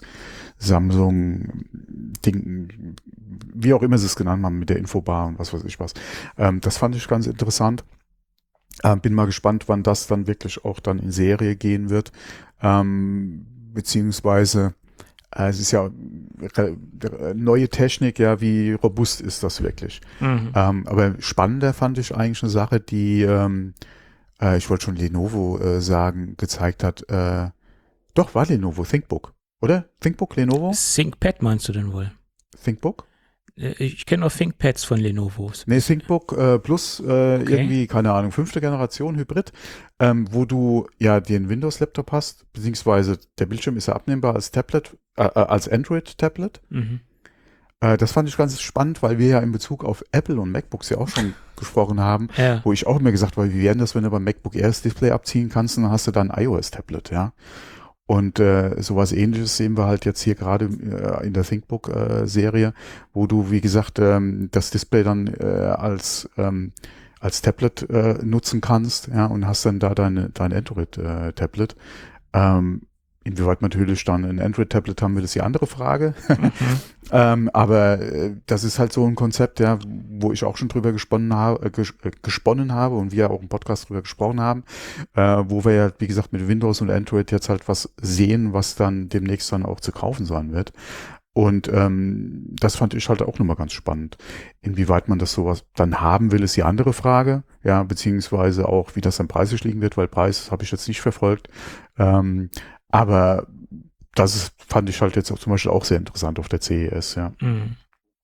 S2: Samsung-Ding, wie auch immer sie es genannt haben, mit der Infobar und was weiß ich was. Ähm, das fand ich ganz interessant. Ähm, bin mal gespannt, wann das dann wirklich auch dann in Serie gehen wird. Ähm, beziehungsweise äh, es ist ja äh, neue Technik, ja, wie robust ist das wirklich?
S3: Mhm.
S2: Ähm, aber spannender fand ich eigentlich eine Sache, die, ähm, äh, ich wollte schon Lenovo äh, sagen, gezeigt hat. Äh, doch, war Lenovo, ThinkBook, oder? ThinkBook, Lenovo?
S3: ThinkPad meinst du denn wohl?
S2: ThinkBook?
S3: Äh, Ich kenne nur ThinkPads von Lenovo.
S2: Nee, ThinkBook äh, Plus äh,
S3: Okay.
S2: irgendwie, keine Ahnung, fünfte Generation Hybrid, ähm, wo du ja den Windows-Laptop hast, beziehungsweise der Bildschirm ist ja abnehmbar als Tablet, äh, äh, als Android-Tablet.
S3: Mhm.
S2: Äh, das fand ich ganz spannend, weil wir ja in Bezug auf Apple und MacBooks ja auch schon gesprochen haben,
S3: Ja.
S2: wo ich auch immer gesagt habe, wie wäre das, wenn du beim MacBook Air das Display abziehen kannst, dann hast du dann ein iOS-Tablet, ja. Und äh, sowas Ähnliches sehen wir halt jetzt hier gerade äh, in der ThinkBook-Serie, wo du, wie gesagt, ähm, das Display dann äh, als ähm, als Tablet äh, nutzen kannst, ja, und hast dann da deine dein Android-Tablet. Ähm, inwieweit natürlich dann ein Android-Tablet haben wir, das ist die andere Frage.
S3: Mhm.
S2: ähm, aber äh, das ist halt so ein Konzept, ja, wo ich auch schon drüber gesponnen habe, äh, ges äh, gesponnen habe und wir auch im Podcast drüber gesprochen haben, äh, wo wir ja, wie gesagt, mit Windows und Android jetzt halt was sehen, was dann demnächst dann auch zu kaufen sein wird. Und ähm, das fand ich halt auch nochmal ganz spannend. Inwieweit man das sowas dann haben will, ist die andere Frage, ja, beziehungsweise auch, wie das dann preislich liegen wird, weil Preis habe ich jetzt nicht verfolgt. Ähm, aber das ist, fand ich halt jetzt auch zum Beispiel auch sehr interessant auf der C E S, ja.
S3: Mhm.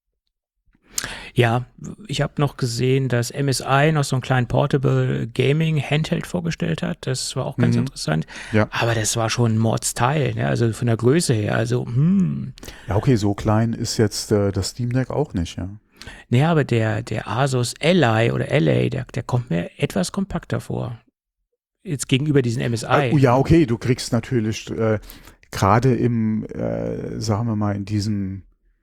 S3: Ja, ich habe noch gesehen, dass M S I noch so einen kleinen Portable Gaming Handheld vorgestellt hat. Das war auch ganz
S2: Mhm.
S3: interessant.
S2: Ja.
S3: Aber das war schon ein Mordsteil, ne? Also von der Größe her. Also, hm.
S2: Ja, okay, so klein ist jetzt äh, das Steam Deck auch nicht, ja.
S3: Naja, aber der, der Asus Ally oder L A, der, der kommt mir etwas kompakter vor. Jetzt gegenüber diesen M S I.
S2: Äh, ja, okay, du kriegst natürlich äh, gerade im, äh, sagen wir mal, in diesem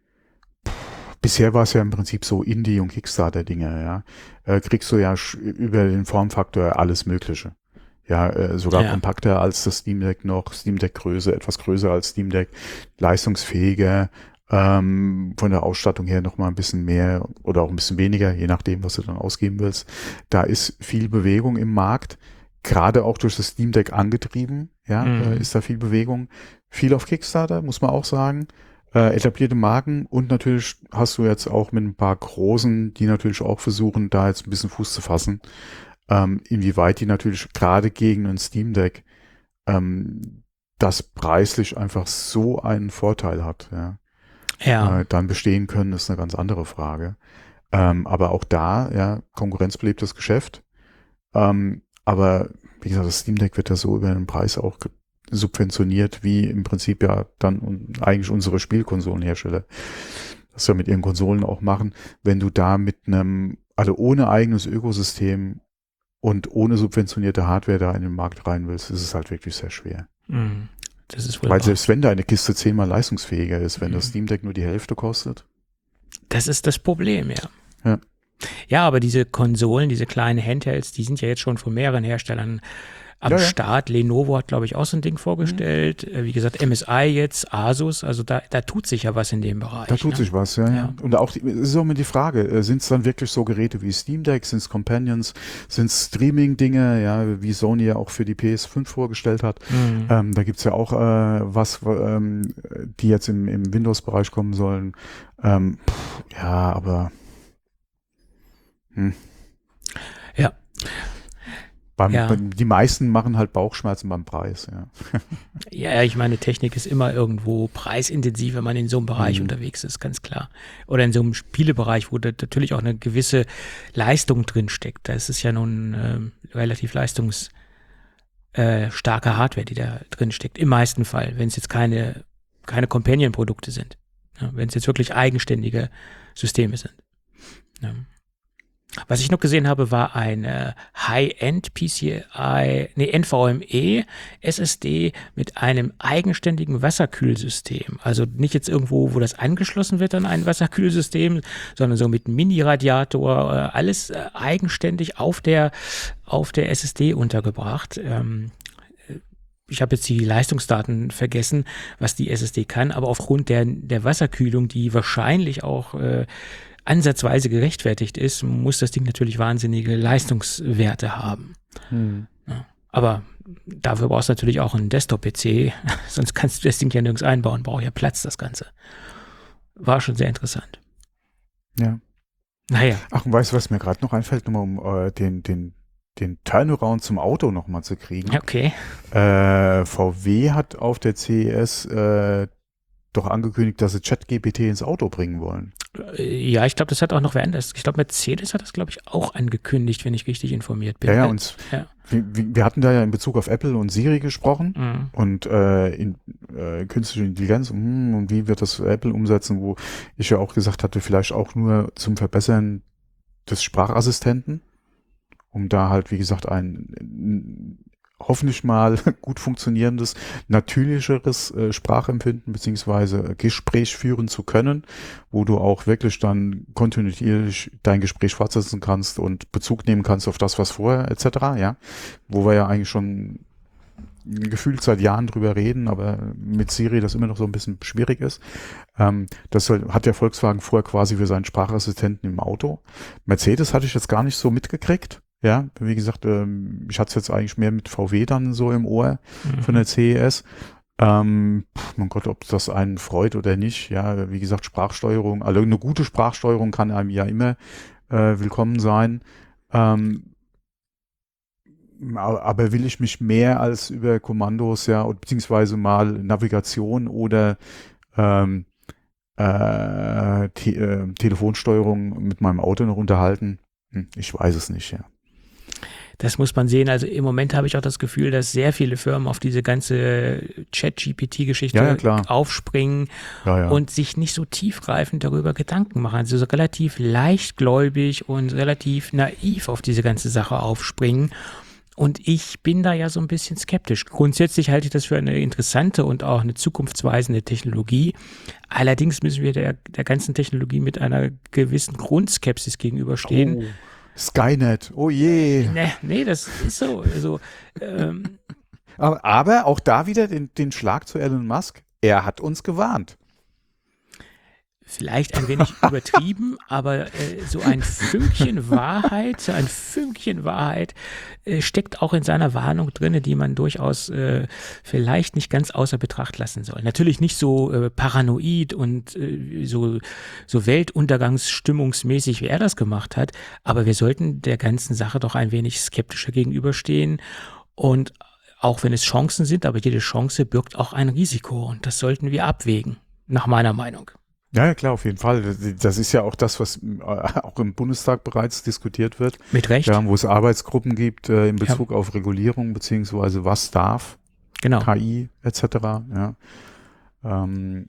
S2: bisher war es ja im Prinzip so Indie- und Kickstarter-Dinge, ja. Äh, kriegst du ja sch- über den Formfaktor alles Mögliche. Ja, äh, sogar
S3: Ja.
S2: kompakter als das Steam Deck noch, Steam Deck Größe, etwas größer als Steam Deck, leistungsfähiger, ähm, von der Ausstattung her noch mal ein bisschen mehr oder auch ein bisschen weniger, je nachdem, was du dann ausgeben willst. Da ist viel Bewegung im Markt, gerade auch durch das Steam Deck angetrieben, ja,
S3: Mhm.
S2: äh, ist da viel Bewegung. Viel auf Kickstarter, muss man auch sagen. Äh, etablierte Marken und natürlich hast du jetzt auch mit ein paar Großen, die natürlich auch versuchen, da jetzt ein bisschen Fuß zu fassen, ähm, inwieweit die natürlich gerade gegen ein Steam Deck ähm, das preislich einfach so einen Vorteil hat, ja,
S3: Ja.
S2: äh, dann bestehen können, ist eine ganz andere Frage. Ähm, aber auch da, ja, konkurrenzbelebtes Geschäft. Ähm, aber wie gesagt, das Steam Deck wird ja so über den Preis auch ge- subventioniert, wie im Prinzip ja dann un- eigentlich unsere Spielkonsolenhersteller das ja mit ihren Konsolen auch machen. Wenn du da mit einem, also ohne eigenes Ökosystem und ohne subventionierte Hardware da in den Markt rein willst, ist es halt wirklich sehr schwer.
S3: Mhm. Das ist wohl
S2: Weil
S3: wahr.
S2: selbst wenn deine Kiste zehnmal leistungsfähiger ist, wenn
S3: Mhm.
S2: das Steam Deck nur die Hälfte kostet.
S3: Das ist das Problem, ja.
S2: Ja.
S3: Ja, aber diese Konsolen, diese kleinen Handhelds, die sind ja jetzt schon von mehreren Herstellern am
S2: Ja, ja.
S3: Start. Lenovo hat, glaube ich, auch so ein Ding vorgestellt. Äh, Wie gesagt, M S I jetzt, Asus, also da, da tut sich ja was in dem Bereich.
S2: Da tut
S3: ne?
S2: sich was, ja, ja.
S3: Ja.
S2: Und auch, die, es ist auch immer die Frage, sind es dann wirklich so Geräte wie Steam Deck, sind es Companions, sind es Streaming-Dinge, ja, wie Sony ja auch für die P S fünf vorgestellt hat.
S3: Mhm.
S2: Ähm, da gibt's ja auch äh, was, ähm, die jetzt im, im Windows-Bereich kommen sollen. Ähm, pff, ja, aber hm.
S3: Ja.
S2: Beim,
S3: Ja.
S2: beim, die meisten machen halt Bauchschmerzen beim Preis, ja.
S3: Ja, ich meine, Technik ist immer irgendwo preisintensiv, wenn man in so einem Bereich
S2: Mhm.
S3: unterwegs ist, ganz klar. Oder in so einem Spielebereich, wo da natürlich auch eine gewisse Leistung drin steckt. Da ist es ja nun ähm, relativ leistungsstarke äh, starke Hardware, die da drin steckt. Im meisten Fall, wenn es jetzt keine, keine Companion-Produkte sind. Ja, wenn es jetzt wirklich eigenständige Systeme sind. Ja. Was ich noch gesehen habe, war eine High-End P C I, nee, N V M E S S D mit einem eigenständigen Wasserkühlsystem. Also nicht jetzt irgendwo, wo das angeschlossen wird an ein Wasserkühlsystem, sondern so mit Mini-Radiator, äh, alles äh, eigenständig auf der, auf der S S D untergebracht. Ähm, ich habe jetzt die Leistungsdaten vergessen, was die S S D kann, aber aufgrund der, der Wasserkühlung, die wahrscheinlich auch äh, ansatzweise gerechtfertigt ist, muss das Ding natürlich wahnsinnige Leistungswerte haben.
S2: Hm.
S3: Ja. Aber dafür brauchst du natürlich auch einen Desktop-P C, sonst kannst du das Ding ja nirgends einbauen, braucht ja Platz, das Ganze. War schon sehr interessant.
S2: Ja.
S3: Naja.
S2: Ach, und weißt du, was mir gerade noch einfällt, nochmal um äh, den, den, den Turnaround zum Auto nochmal zu kriegen?
S3: Okay.
S2: Äh, V W hat auf der C E S äh, doch angekündigt, dass sie ChatGPT ins Auto bringen wollen.
S3: Ja, ich glaube, das hat auch noch wer anders. Ich glaube, Mercedes hat das, glaube ich, auch angekündigt, wenn ich richtig informiert bin.
S2: Ja, ja,
S3: Äh,
S2: und
S3: ja.
S2: wir, wir hatten da ja in Bezug auf Apple und Siri gesprochen
S3: Mhm.
S2: und äh, in, äh, künstliche Intelligenz hm, und wie wird das Apple umsetzen, wo ich ja auch gesagt hatte, vielleicht auch nur zum Verbessern des Sprachassistenten, um da halt, wie gesagt, ein hoffentlich mal gut funktionierendes, natürlicheres äh, Sprachempfinden beziehungsweise Gespräch führen zu können, wo du auch wirklich dann kontinuierlich dein Gespräch fortsetzen kannst und Bezug nehmen kannst auf das, was vorher et cetera, ja, wo wir ja eigentlich schon gefühlt seit Jahren drüber reden, aber mit Siri das immer noch so ein bisschen schwierig ist. Ähm, das soll, hat der Volkswagen vorher quasi für seinen Sprachassistenten im Auto. Mercedes hatte ich jetzt gar nicht so mitgekriegt. Ja, wie gesagt, ähm, ich hatte es jetzt eigentlich mehr mit V W dann so im Ohr
S3: Mhm.
S2: von der C E S. Ähm, pf, mein Gott, ob das einen freut oder nicht. Ja, wie gesagt, Sprachsteuerung, also eine gute Sprachsteuerung kann einem ja immer äh, willkommen sein. Ähm, aber aber will ich mich mehr als über Kommandos, ja, und beziehungsweise mal Navigation oder ähm, äh, te äh, Telefonsteuerung mit meinem Auto noch unterhalten? Hm, ich weiß es nicht, ja.
S3: Das muss man sehen. Also im Moment habe ich auch das Gefühl, dass sehr viele Firmen auf diese ganze Chat-G P T-Geschichte
S2: Ja, ja, klar.
S3: aufspringen
S2: Ja, ja.
S3: und sich nicht so tiefgreifend darüber Gedanken machen. Also so relativ leichtgläubig und relativ naiv auf diese ganze Sache aufspringen. Und ich bin da ja so ein bisschen skeptisch. Grundsätzlich halte ich das für eine interessante und auch eine zukunftsweisende Technologie. Allerdings müssen wir der, der ganzen Technologie mit einer gewissen Grundskepsis gegenüberstehen.
S2: Oh, Skynet, oh je.
S3: Nee, nee, das ist so. Also, ähm,
S2: Aber, aber auch da wieder den, den Schlag zu Elon Musk. Er hat uns gewarnt.
S3: vielleicht ein wenig übertrieben, aber äh, so ein Fünkchen Wahrheit, so ein Fünkchen Wahrheit äh, steckt auch in seiner Warnung drin, die man durchaus äh, vielleicht nicht ganz außer Betracht lassen soll. Natürlich nicht so äh, paranoid und äh, so, so weltuntergangsstimmungsmäßig, wie er das gemacht hat, aber wir sollten der ganzen Sache doch ein wenig skeptischer gegenüberstehen und auch wenn es Chancen sind, aber jede Chance birgt auch ein Risiko und das sollten wir abwägen, nach meiner Meinung.
S2: Ja, ja, klar, auf jeden Fall. Das ist ja auch das, was äh, auch im Bundestag bereits diskutiert wird.
S3: Mit Recht,
S2: Ja, wo es Arbeitsgruppen gibt äh, in Bezug auf Regulierung beziehungsweise was darf,
S3: genau.
S2: K I et cetera. Ja. Ähm,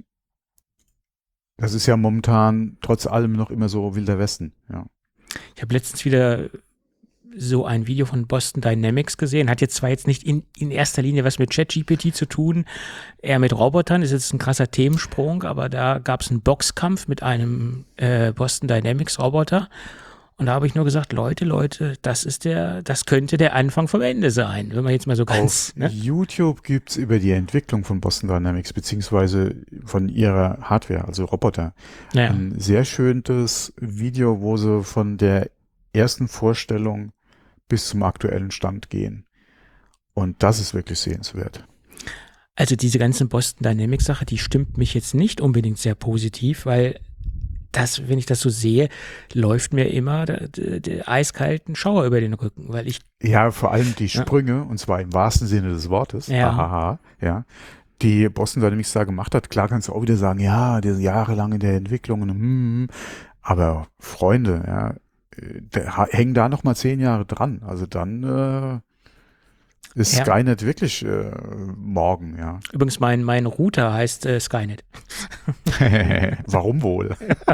S2: das ist ja momentan trotz allem noch immer so Wilder Westen. Ja.
S3: Ich habe letztens wieder so ein Video von Boston Dynamics gesehen. Hat jetzt zwar jetzt nicht in, in erster Linie was mit ChatGPT zu tun, eher mit Robotern, ist jetzt ein krasser Themensprung, aber da gab es einen Boxkampf mit einem äh, Boston Dynamics Roboter. Und da habe ich nur gesagt, Leute, Leute, das ist der, das könnte der Anfang vom Ende sein, wenn man jetzt mal so ganz,
S2: Auf
S3: ne?
S2: YouTube gibt's über die Entwicklung von Boston Dynamics beziehungsweise von ihrer Hardware, also Roboter,
S3: Naja.
S2: ein sehr schönes Video, wo sie von der ersten Vorstellung bis zum aktuellen Stand gehen. Und das ist wirklich sehenswert.
S3: Also diese ganze Boston Dynamics Sache, die stimmt mich jetzt nicht unbedingt sehr positiv, weil das, wenn ich das so sehe, läuft mir immer der, der, der eiskalten Schauer über den Rücken, weil ich
S2: Ja, vor allem die
S3: Ja.
S2: Sprünge, und zwar im wahrsten Sinne des Wortes,
S3: Ja.
S2: hahaha, ja, die Boston Dynamics da gemacht hat. Klar kannst du auch wieder sagen, ja, die jahrelang in der Entwicklung, und, hm, aber Freunde, ja, äh, da, hängen da noch mal zehn Jahre dran. Also dann äh, ist
S3: Ja.
S2: Skynet wirklich äh, morgen, ja.
S3: übrigens mein, mein Router heißt äh, Skynet.
S2: Warum wohl?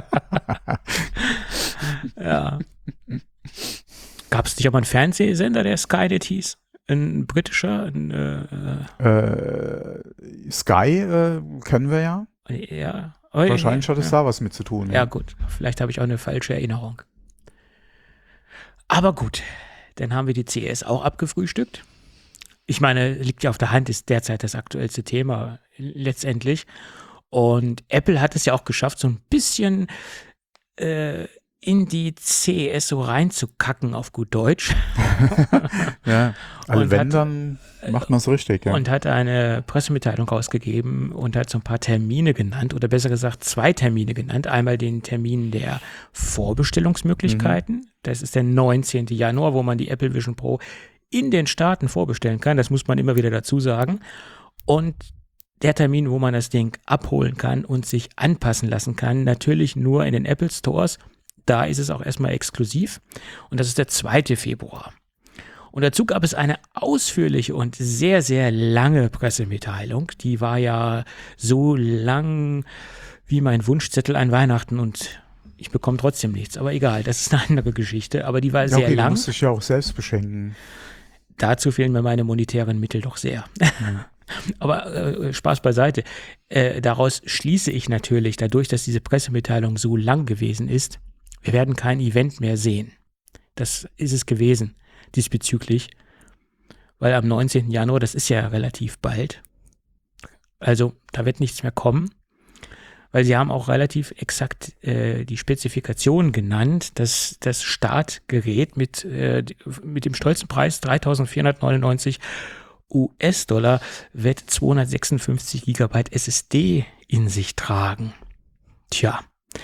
S3: Ja. Gab es nicht auch mal einen Fernsehsender, der Skynet hieß? Ein britischer? Ein, äh,
S2: äh, Sky äh, kennen wir ja.
S3: äh, ja. Oh,
S2: Wahrscheinlich hat es
S3: ja.
S2: da was mit zu tun.
S3: Ja, gut. Vielleicht habe ich auch eine falsche Erinnerung. Aber gut, dann haben wir die C E S auch abgefrühstückt. Ich meine, liegt ja auf der Hand, ist derzeit das aktuellste Thema letztendlich. Und Apple hat es ja auch geschafft, so ein bisschen äh, in die C E S so reinzukacken, auf gut Deutsch.
S2: Ja, also
S3: Und
S2: wenn,
S3: hat-
S2: dann macht man es richtig, ja.
S3: Und hat eine Pressemitteilung rausgegeben und hat so ein paar Termine genannt, oder besser gesagt zwei Termine genannt. Einmal den Termin der Vorbestellungsmöglichkeiten.
S2: Mhm.
S3: Das ist der neunzehnten Januar, wo man die Apple Vision Pro in den Staaten vorbestellen kann. Das muss man immer wieder dazu sagen. Und der Termin, wo man das Ding abholen kann und sich anpassen lassen kann, natürlich nur in den Apple Stores. Da ist es auch erstmal exklusiv. Und das ist der zweite Februar. Und dazu gab es eine ausführliche und sehr, sehr lange Pressemitteilung. Die war ja so lang wie mein Wunschzettel an Weihnachten und ich bekomme trotzdem nichts. Aber egal, das ist eine andere Geschichte. Aber die war
S2: Ja,
S3: sehr
S2: okay, du
S3: lang.
S2: musst dich ja auch selbst beschenken.
S3: Dazu fehlen mir meine monetären Mittel doch sehr.
S2: Ja.
S3: Aber äh, Spaß beiseite. Äh, daraus schließe ich natürlich, dadurch, dass diese Pressemitteilung so lang gewesen ist, wir werden kein Event mehr sehen. Das ist es gewesen diesbezüglich, weil am neunzehnten Januar, das ist ja relativ bald, also da wird nichts mehr kommen, weil sie haben auch relativ exakt äh, die Spezifikationen genannt, dass das Startgerät mit, äh, mit dem stolzen Preis dreitausendvierhundertneunundneunzig US-Dollar wird zweihundertsechsundfünfzig Gigabyte S S D in sich tragen. Tja,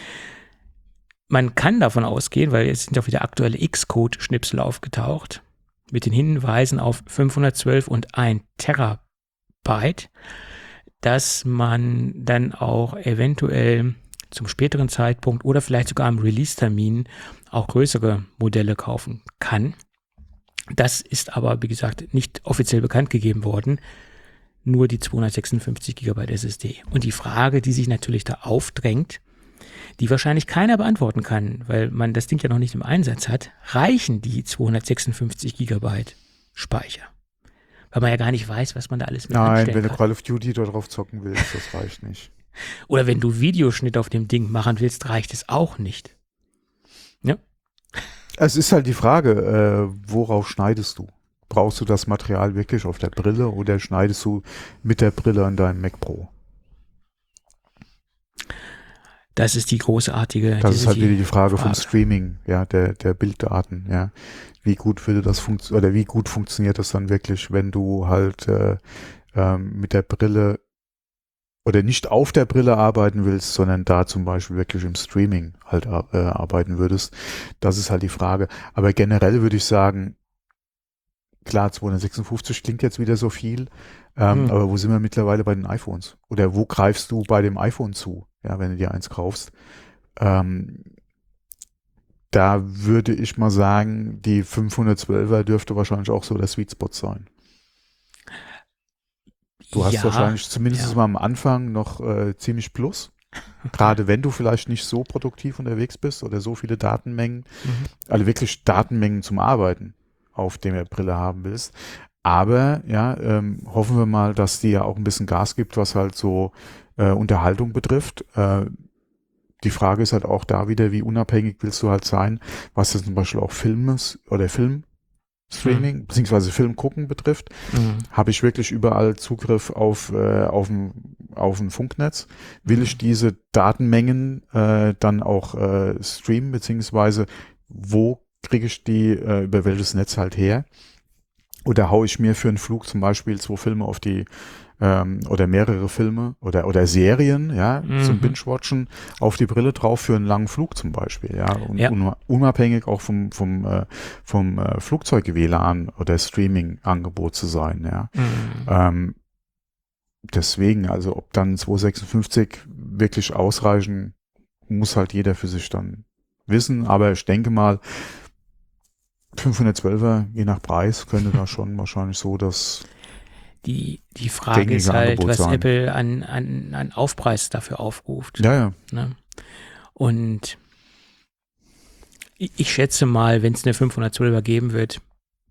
S3: man kann davon ausgehen, weil jetzt sind auch wieder aktuelle Xcode-Schnipsel aufgetaucht, mit den Hinweisen auf fünfhundertzwölf und ein Terabyte, dass man dann auch eventuell zum späteren Zeitpunkt oder vielleicht sogar am Release-Termin auch größere Modelle kaufen kann. Das ist aber, wie gesagt, nicht offiziell bekannt gegeben worden. Nur die zweihundertsechsundfünfzig Gigabyte S S D. Und die Frage, die sich natürlich da aufdrängt, die wahrscheinlich keiner beantworten kann, weil man das Ding ja noch nicht im Einsatz hat, reichen die zweihundertsechsundfünfzig Gigabyte Speicher? Weil man ja gar nicht weiß, was man da alles mit
S2: Nein,
S3: anstellen
S2: wenn du
S3: kann.
S2: Call of Duty da drauf zocken willst, das reicht nicht.
S3: Oder wenn du Videoschnitt auf dem Ding machen willst, reicht es auch nicht. Ja?
S2: Es ist halt die Frage, äh, worauf schneidest du? Brauchst du das Material wirklich auf der Brille oder schneidest du mit der Brille an deinem Mac Pro?
S3: Das ist die großartige.
S2: Das ist halt
S3: die
S2: wieder die Frage vom
S3: Frage.
S2: Streaming, ja, der, der Bilddaten, ja. Wie gut würde das funktionieren, oder wie gut funktioniert das dann wirklich, wenn du halt äh, ähm, mit der Brille oder nicht auf der Brille arbeiten willst, sondern da zum Beispiel wirklich im Streaming halt äh, arbeiten würdest. Das ist halt die Frage. Aber generell würde ich sagen, klar, zweihundertsechsundfünfzig klingt jetzt wieder so viel, ähm,
S3: Hm.
S2: aber wo sind wir mittlerweile bei den iPhones? Oder wo greifst du bei dem iPhone zu, ja, wenn du dir eins kaufst? Ähm, da würde ich mal sagen, die fünfhundertzwölfer dürfte wahrscheinlich auch so der Sweet Spot sein. Du hast
S3: ja,
S2: wahrscheinlich zumindest
S3: ja.
S2: mal am Anfang noch äh, ziemlich Plus. Gerade wenn du vielleicht nicht so produktiv unterwegs bist oder so viele Datenmengen,
S3: Mhm.
S2: also wirklich Datenmengen zum Arbeiten auf der Brille haben willst. Aber ja, ähm, hoffen wir mal, dass die ja auch ein bisschen Gas gibt, was halt so äh, Unterhaltung betrifft. Äh, die Frage ist halt auch da wieder, wie unabhängig willst du halt sein, was jetzt zum Beispiel auch Filmes oder Filmstreaming
S3: Mhm.
S2: beziehungsweise Film gucken betrifft.
S3: Mhm.
S2: Habe ich wirklich überall Zugriff auf äh, auf ein auf ein Funknetz? Will ich diese Datenmengen äh, dann auch äh, streamen, beziehungsweise wo kriege ich die, äh, über welches Netz halt her? Oder haue ich mir für einen Flug zum Beispiel zwei Filme auf die ähm, oder mehrere Filme oder oder Serien, ja,
S3: Mhm.
S2: zum Binge-Watchen auf die Brille drauf für einen langen Flug zum Beispiel, ja, und
S3: Ja.
S2: un- unabhängig auch vom vom äh, vom äh, Flugzeug-W L A N oder Streaming-Angebot zu sein, ja.
S3: Mhm.
S2: Ähm, deswegen, also ob dann zweihundertsechsundfünfzig wirklich ausreichen, muss halt jeder für sich dann wissen, aber ich denke mal, fünfhundertzwölfer, je nach Preis, könnte da schon wahrscheinlich so das
S3: Die, die Frage
S2: gängige
S3: ist halt,
S2: Angebot
S3: was
S2: sein.
S3: Apple an, an, an Aufpreis dafür aufruft.
S2: Ja, ja.
S3: Ne? Und ich, ich schätze mal, wenn es eine fünfhundertzwölfer geben wird,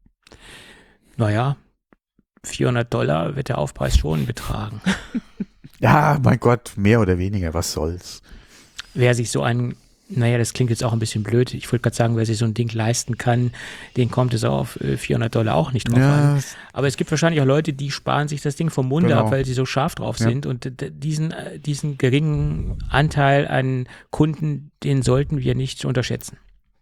S3: naja, vierhundert Dollar wird der Aufpreis schon betragen.
S2: Ja, mein Gott, mehr oder weniger, was soll's.
S3: Wer sich so ein, naja, das klingt jetzt auch ein bisschen blöd, ich wollte gerade sagen, wer sich so ein Ding leisten kann, den kommt es auf äh, vierhundert Dollar auch nicht drauf an. Aber es gibt wahrscheinlich auch Leute, die sparen sich das Ding vom Munde
S2: Genau.
S3: ab, weil sie so scharf drauf
S2: Ja.
S3: sind. Und d- d- diesen, äh, diesen geringen Anteil an Kunden, den sollten wir nicht unterschätzen.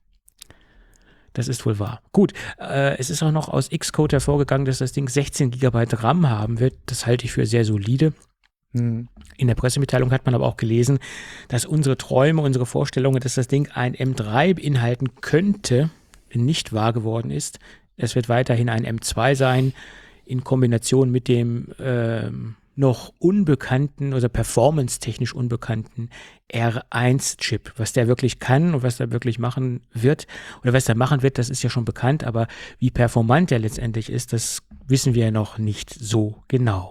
S3: Das ist wohl wahr. Gut, äh, es ist auch noch aus Xcode hervorgegangen, dass das Ding sechzehn Gigabyte RAM haben wird. Das halte ich für sehr solide.
S2: Hm.
S3: In der Pressemitteilung hat man aber auch gelesen, dass unsere Träume, unsere Vorstellungen, dass das Ding ein M drei beinhalten könnte, nicht wahr geworden ist. Es wird weiterhin ein M zwei sein, in Kombination mit dem ähm, noch unbekannten oder performance-technisch unbekannten R eins Chip. Was der wirklich kann und was der wirklich machen wird oder was der machen wird, das ist ja schon bekannt, aber wie performant der letztendlich ist, das wissen wir ja noch nicht so genau.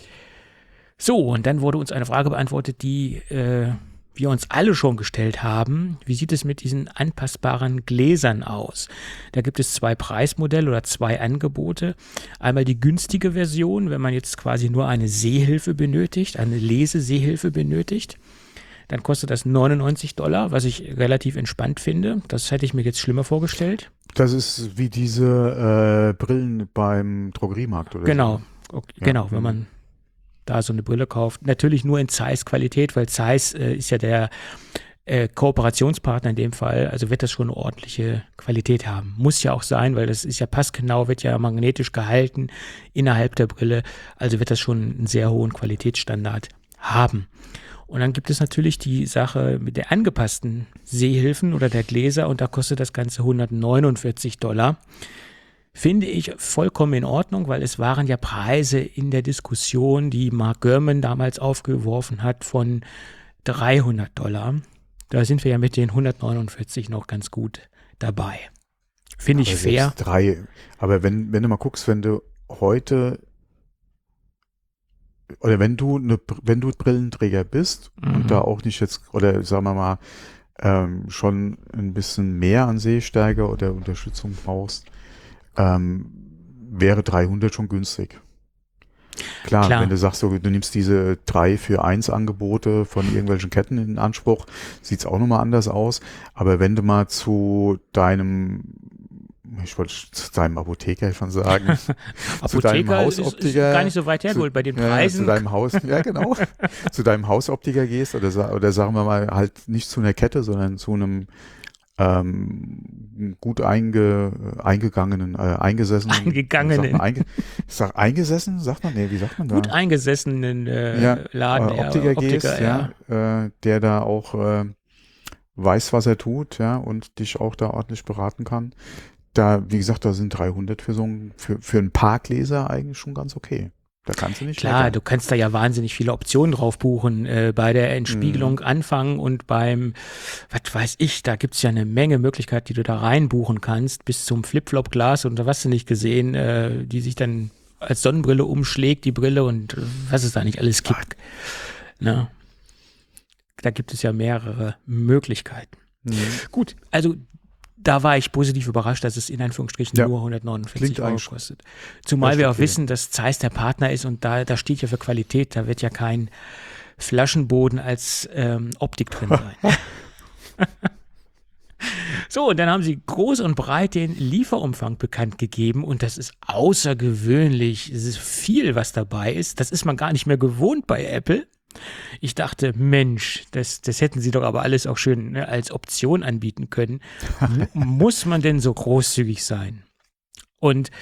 S3: So, und dann wurde uns eine Frage beantwortet, die äh, wir uns alle schon gestellt haben. Wie sieht es mit diesen anpassbaren Gläsern aus? Da gibt es zwei Preismodelle oder zwei Angebote. Einmal die günstige Version, wenn man jetzt quasi nur eine Sehhilfe benötigt, eine Lesesehhilfe benötigt. Dann kostet das neunundneunzig Dollar, was ich relativ entspannt finde. Das hätte ich mir jetzt schlimmer vorgestellt.
S2: Das ist wie diese äh, Brillen beim Drogeriemarkt oder
S3: Genau,
S2: so.
S3: okay,
S2: Ja.
S3: genau, wenn man da so eine Brille kauft. Natürlich nur in Zeiss-Qualität, weil Zeiss äh, ist ja der äh, Kooperationspartner in dem Fall, also wird das schon eine ordentliche Qualität haben. Muss ja auch sein, weil das ist ja passgenau, wird ja magnetisch gehalten innerhalb der Brille, also wird das schon einen sehr hohen Qualitätsstandard haben. Und dann gibt es natürlich die Sache mit der angepassten Sehhilfen oder der Gläser und da kostet das Ganze hundertneunundvierzig Dollar. Finde ich vollkommen in Ordnung, weil es waren ja Preise in der Diskussion, die Mark Gurman damals aufgeworfen hat, von dreihundert Dollar. Da sind wir ja mit den hundertneunundvierzig noch ganz gut dabei. Finde ich
S2: Aber
S3: fair.
S2: selbst Drei. Aber wenn, wenn du mal guckst, wenn du heute oder wenn du eine, wenn du Brillenträger bist
S3: Mhm.
S2: und da auch nicht jetzt, oder sagen wir mal, ähm, schon ein bisschen mehr an Sehstärke oder Unterstützung brauchst, ähm, wäre dreihundert schon günstig. Klar,
S3: Klar.
S2: wenn du sagst, du, du nimmst diese drei für eins Angebote von irgendwelchen Ketten in Anspruch, sieht's auch nochmal anders aus. Aber wenn du mal zu deinem, ich wollte zu deinem Apotheker schon sagen, zu deinem
S3: Apotheker ist, ist
S2: Hausoptiker,
S3: gar nicht so weit hergeholt bei den
S2: ja,
S3: Preisen.
S2: zu deinem Haus, ja genau, zu deinem Hausoptiker gehst oder, sa- oder sagen wir mal halt nicht zu einer Kette, sondern zu einem ähm, gut einge, eingegangenen, äh, eingesessenen,
S3: Eingegangenen.
S2: sagt man, einge, ich sag eingesessen, sagt man, nee, wie sagt man da?
S3: Gut eingesessenen äh,
S2: Ja,
S3: Laden.
S2: äh,
S3: ja,
S2: Optiker,
S3: Optiker,
S2: gehst, ja, Äh, der da auch äh, weiß, was er tut, ja, und dich auch da ordentlich beraten kann. Da, wie gesagt, da sind dreihundert für so ein, für, für ein paar Gläser eigentlich schon ganz okay. Da kannst du nicht
S3: Klar,
S2: meckern.
S3: du kannst da ja wahnsinnig viele Optionen drauf buchen. Äh, bei der Entspiegelung
S2: Mhm.
S3: anfangen und beim, was weiß ich, da gibt's ja eine Menge Möglichkeiten, die du da reinbuchen kannst, bis zum Flip-Flop-Glas und da was du nicht gesehen, äh, die sich dann als Sonnenbrille umschlägt, die Brille und äh, was es da nicht alles gibt. Ne? Da gibt es ja mehrere Möglichkeiten.
S2: Mhm.
S3: Gut, also da war ich positiv überrascht, dass es in Anführungsstrichen
S2: Ja.
S3: nur hundertneunundvierzig
S2: Klingt
S3: Euro
S2: eigentlich
S3: kostet. Zumal
S2: recht
S3: wir auch
S2: okay.
S3: wissen, dass Zeiss der Partner ist und da, da steht ja für Qualität, da wird ja kein Flaschenboden als ähm, Optik drin sein. So, und dann haben sie groß und breit den Lieferumfang bekannt gegeben und das ist außergewöhnlich. Es ist viel, was dabei ist. Das ist man gar nicht mehr gewohnt bei Apple. Ich dachte, Mensch, das, das hätten sie doch aber alles auch schön, ne, als Option anbieten können. M- Muss man denn so großzügig sein? Und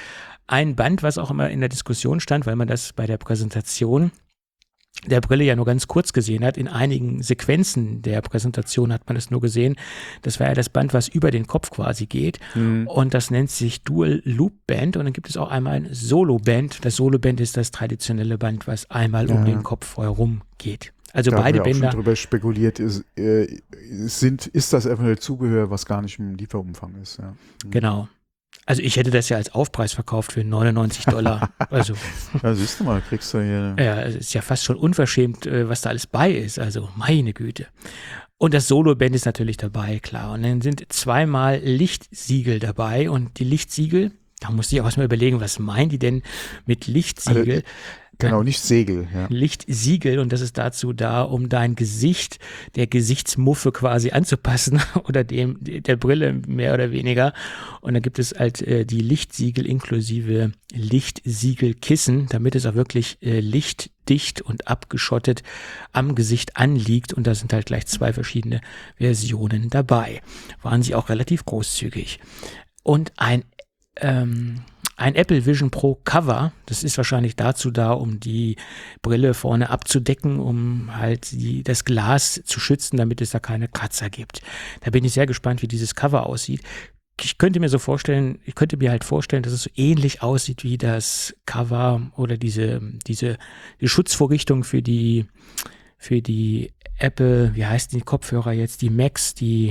S3: ein Band, was auch immer in der Diskussion stand, weil man das bei der Präsentation der Brille ja nur ganz kurz gesehen hat. In einigen Sequenzen der Präsentation hat man es nur gesehen. Das war ja das Band, was über den Kopf quasi geht. Mhm. Und das nennt sich Dual Loop Band. Und dann gibt es auch einmal ein Solo Band. Das Solo Band ist das traditionelle Band, was einmal ja. um den Kopf herum geht. Also da beide
S2: haben wir
S3: Bänder.
S2: Auch schon drüber spekuliert, ist, äh, sind, ist das eventuell Zubehör, was gar nicht im Lieferumfang ist. Ja. Mhm.
S3: Genau. Also ich hätte das ja als Aufpreis verkauft für neunundneunzig Dollar. Also,
S2: ja, siehst du mal, kriegst du hier.
S3: Ja, es ist ja fast schon unverschämt, was da alles bei ist. Also meine Güte. Und das Solo-Band ist natürlich dabei, klar. Und dann sind zweimal Lichtsiegel dabei. Und die Lichtsiegel, da musste ich auch erstmal überlegen, was meinen die denn mit Lichtsiegel?
S2: Also, genau, nicht Segel. Ja.
S3: Lichtsiegel, und das ist dazu da, um dein Gesicht der Gesichtsmuffe quasi anzupassen oder dem der Brille mehr oder weniger. Und dann gibt es halt äh, die Lichtsiegel inklusive Lichtsiegelkissen, damit es auch wirklich äh, lichtdicht und abgeschottet am Gesicht anliegt. Und da sind halt gleich zwei verschiedene Versionen dabei. Waren sie auch relativ großzügig. Und ein ähm, Ein Apple Vision Pro Cover, das ist wahrscheinlich dazu da, um die Brille vorne abzudecken, um halt die, das Glas zu schützen, damit es da keine Kratzer gibt. Da bin ich sehr gespannt, wie dieses Cover aussieht. Ich könnte mir so vorstellen, ich könnte mir halt vorstellen, dass es so ähnlich aussieht wie das Cover oder diese, diese die Schutzvorrichtung für die, für die Apple, wie heißt die Kopfhörer jetzt, die Max, die,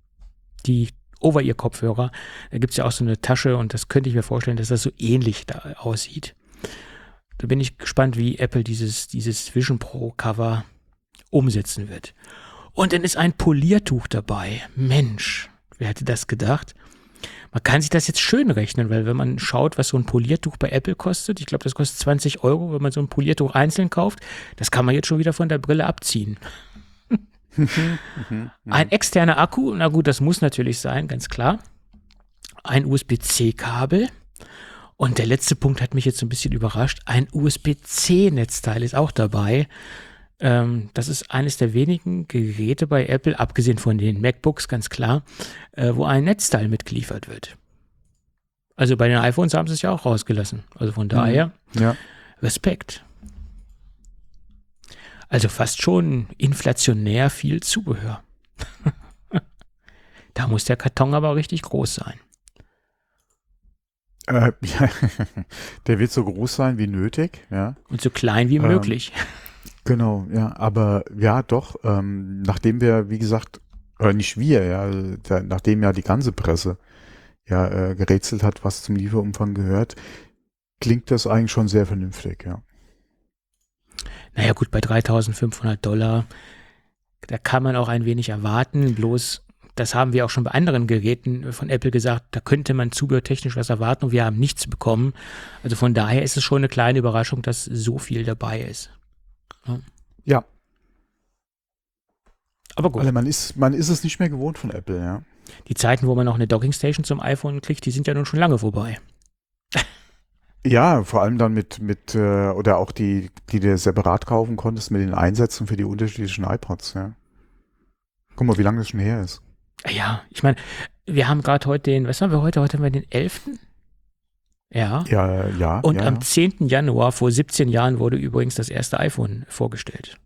S3: die Over-Ear-Kopfhörer, da gibt es ja auch so eine Tasche und das könnte ich mir vorstellen, dass das so ähnlich da aussieht. Da bin ich gespannt, wie Apple dieses, dieses Vision Pro Cover umsetzen wird. Und dann ist ein Poliertuch dabei. Mensch, wer hätte das gedacht? Man kann sich das jetzt schön rechnen, weil wenn man schaut, was so ein Poliertuch bei Apple kostet, ich glaube, das kostet zwanzig Euro, wenn man so ein Poliertuch einzeln kauft, das kann man jetzt schon wieder von der Brille abziehen. Ein externer Akku, na gut, das muss natürlich sein, ganz klar. Ein U S B C Kabel. Und der letzte Punkt hat mich jetzt so ein bisschen überrascht. Ein U S B C Netzteil ist auch dabei. Ähm, das ist eines der wenigen Geräte bei Apple, abgesehen von den MacBooks, ganz klar, äh, wo ein Netzteil mitgeliefert wird. Also bei den iPhones haben sie es ja auch rausgelassen. Also von daher,
S2: ja.
S3: Respekt. Also fast schon inflationär viel Zubehör. Da muss der Karton aber richtig groß sein.
S2: Äh, ja, der wird so groß sein wie nötig, ja.
S3: Und so klein wie
S2: ähm,
S3: möglich.
S2: Genau, ja, aber ja, doch, ähm, nachdem wir, wie gesagt, oder nicht wir, ja, der, nachdem ja die ganze Presse ja äh, gerätselt hat, was zum Lieferumfang gehört, klingt das eigentlich schon sehr vernünftig, ja.
S3: Naja gut, bei dreitausendfünfhundert Dollar, da kann man auch ein wenig erwarten, bloß das haben wir auch schon bei anderen Geräten von Apple gesagt, da könnte man zubehörtechnisch was erwarten und wir haben nichts bekommen. Also von daher ist es schon eine kleine Überraschung, dass so viel dabei ist. Ja.
S2: ja.
S3: Aber gut.
S2: Also man ist, man ist es nicht mehr gewohnt von Apple, ja.
S3: Die Zeiten, wo man noch eine Dockingstation zum iPhone kriegt, die sind ja nun schon lange vorbei.
S2: Ja, vor allem dann mit, mit äh, oder auch die, die du separat kaufen konntest mit den Einsätzen für die unterschiedlichen iPods, ja. Guck mal, wie lange das schon her ist.
S3: Ja, ich meine, wir haben gerade heute den, was haben wir heute? Heute haben wir den elften Ja.
S2: Ja, ja.
S3: Und
S2: ja,
S3: am
S2: ja.
S3: zehnten Januar vor siebzehn Jahren wurde übrigens das erste iPhone vorgestellt.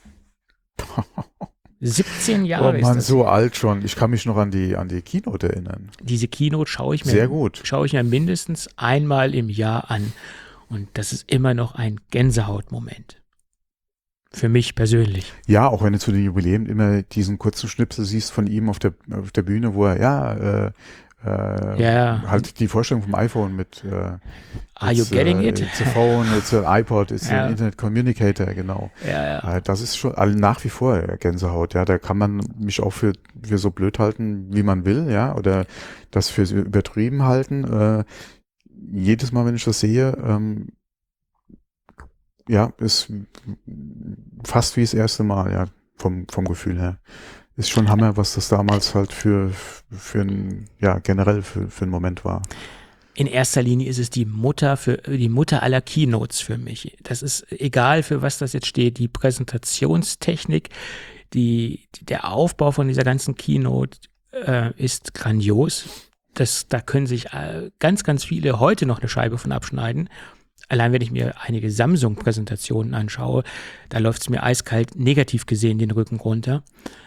S3: siebzehn Jahre
S2: Oh Mann,
S3: ist das.
S2: so alt schon. Ich kann mich noch an die, an die Keynote erinnern.
S3: Diese Keynote schaue ich mir,
S2: Sehr gut.
S3: schaue ich mir mindestens einmal im Jahr an. Und das ist immer noch ein Gänsehautmoment. Für mich persönlich.
S2: Ja, auch wenn du zu den Jubiläen immer diesen kurzen Schnipsel siehst von ihm auf der, auf der Bühne, wo er, ja, äh, äh,
S3: ja.
S2: halt die Vorstellung vom iPhone mit äh,
S3: Are you getting
S2: äh,
S3: it?
S2: It's a phone, it's an iPod, it's
S3: Ja.
S2: an Internet Communicator, genau.
S3: Ja, ja.
S2: Äh, das ist schon all, nach wie vor äh, Gänsehaut, ja. Da kann man mich auch für, für so blöd halten, wie man will, ja, oder das für übertrieben halten. Äh, jedes Mal, wenn ich das sehe, ähm, ja, ist fast wie das erste Mal, ja, vom, vom Gefühl her. Ist schon Hammer, was das damals halt für, für ein, ja, generell für, für einen Moment war.
S3: In erster Linie ist es die Mutter für die Mutter aller Keynotes für mich. Das ist egal, für was das jetzt steht. Die Präsentationstechnik, die, der Aufbau von dieser ganzen Keynote äh, ist grandios. das, da können sich äh, ganz, ganz viele heute noch eine Scheibe von abschneiden. Allein wenn ich mir einige Samsung-Präsentationen anschaue, da läuft es mir eiskalt negativ gesehen den Rücken runter.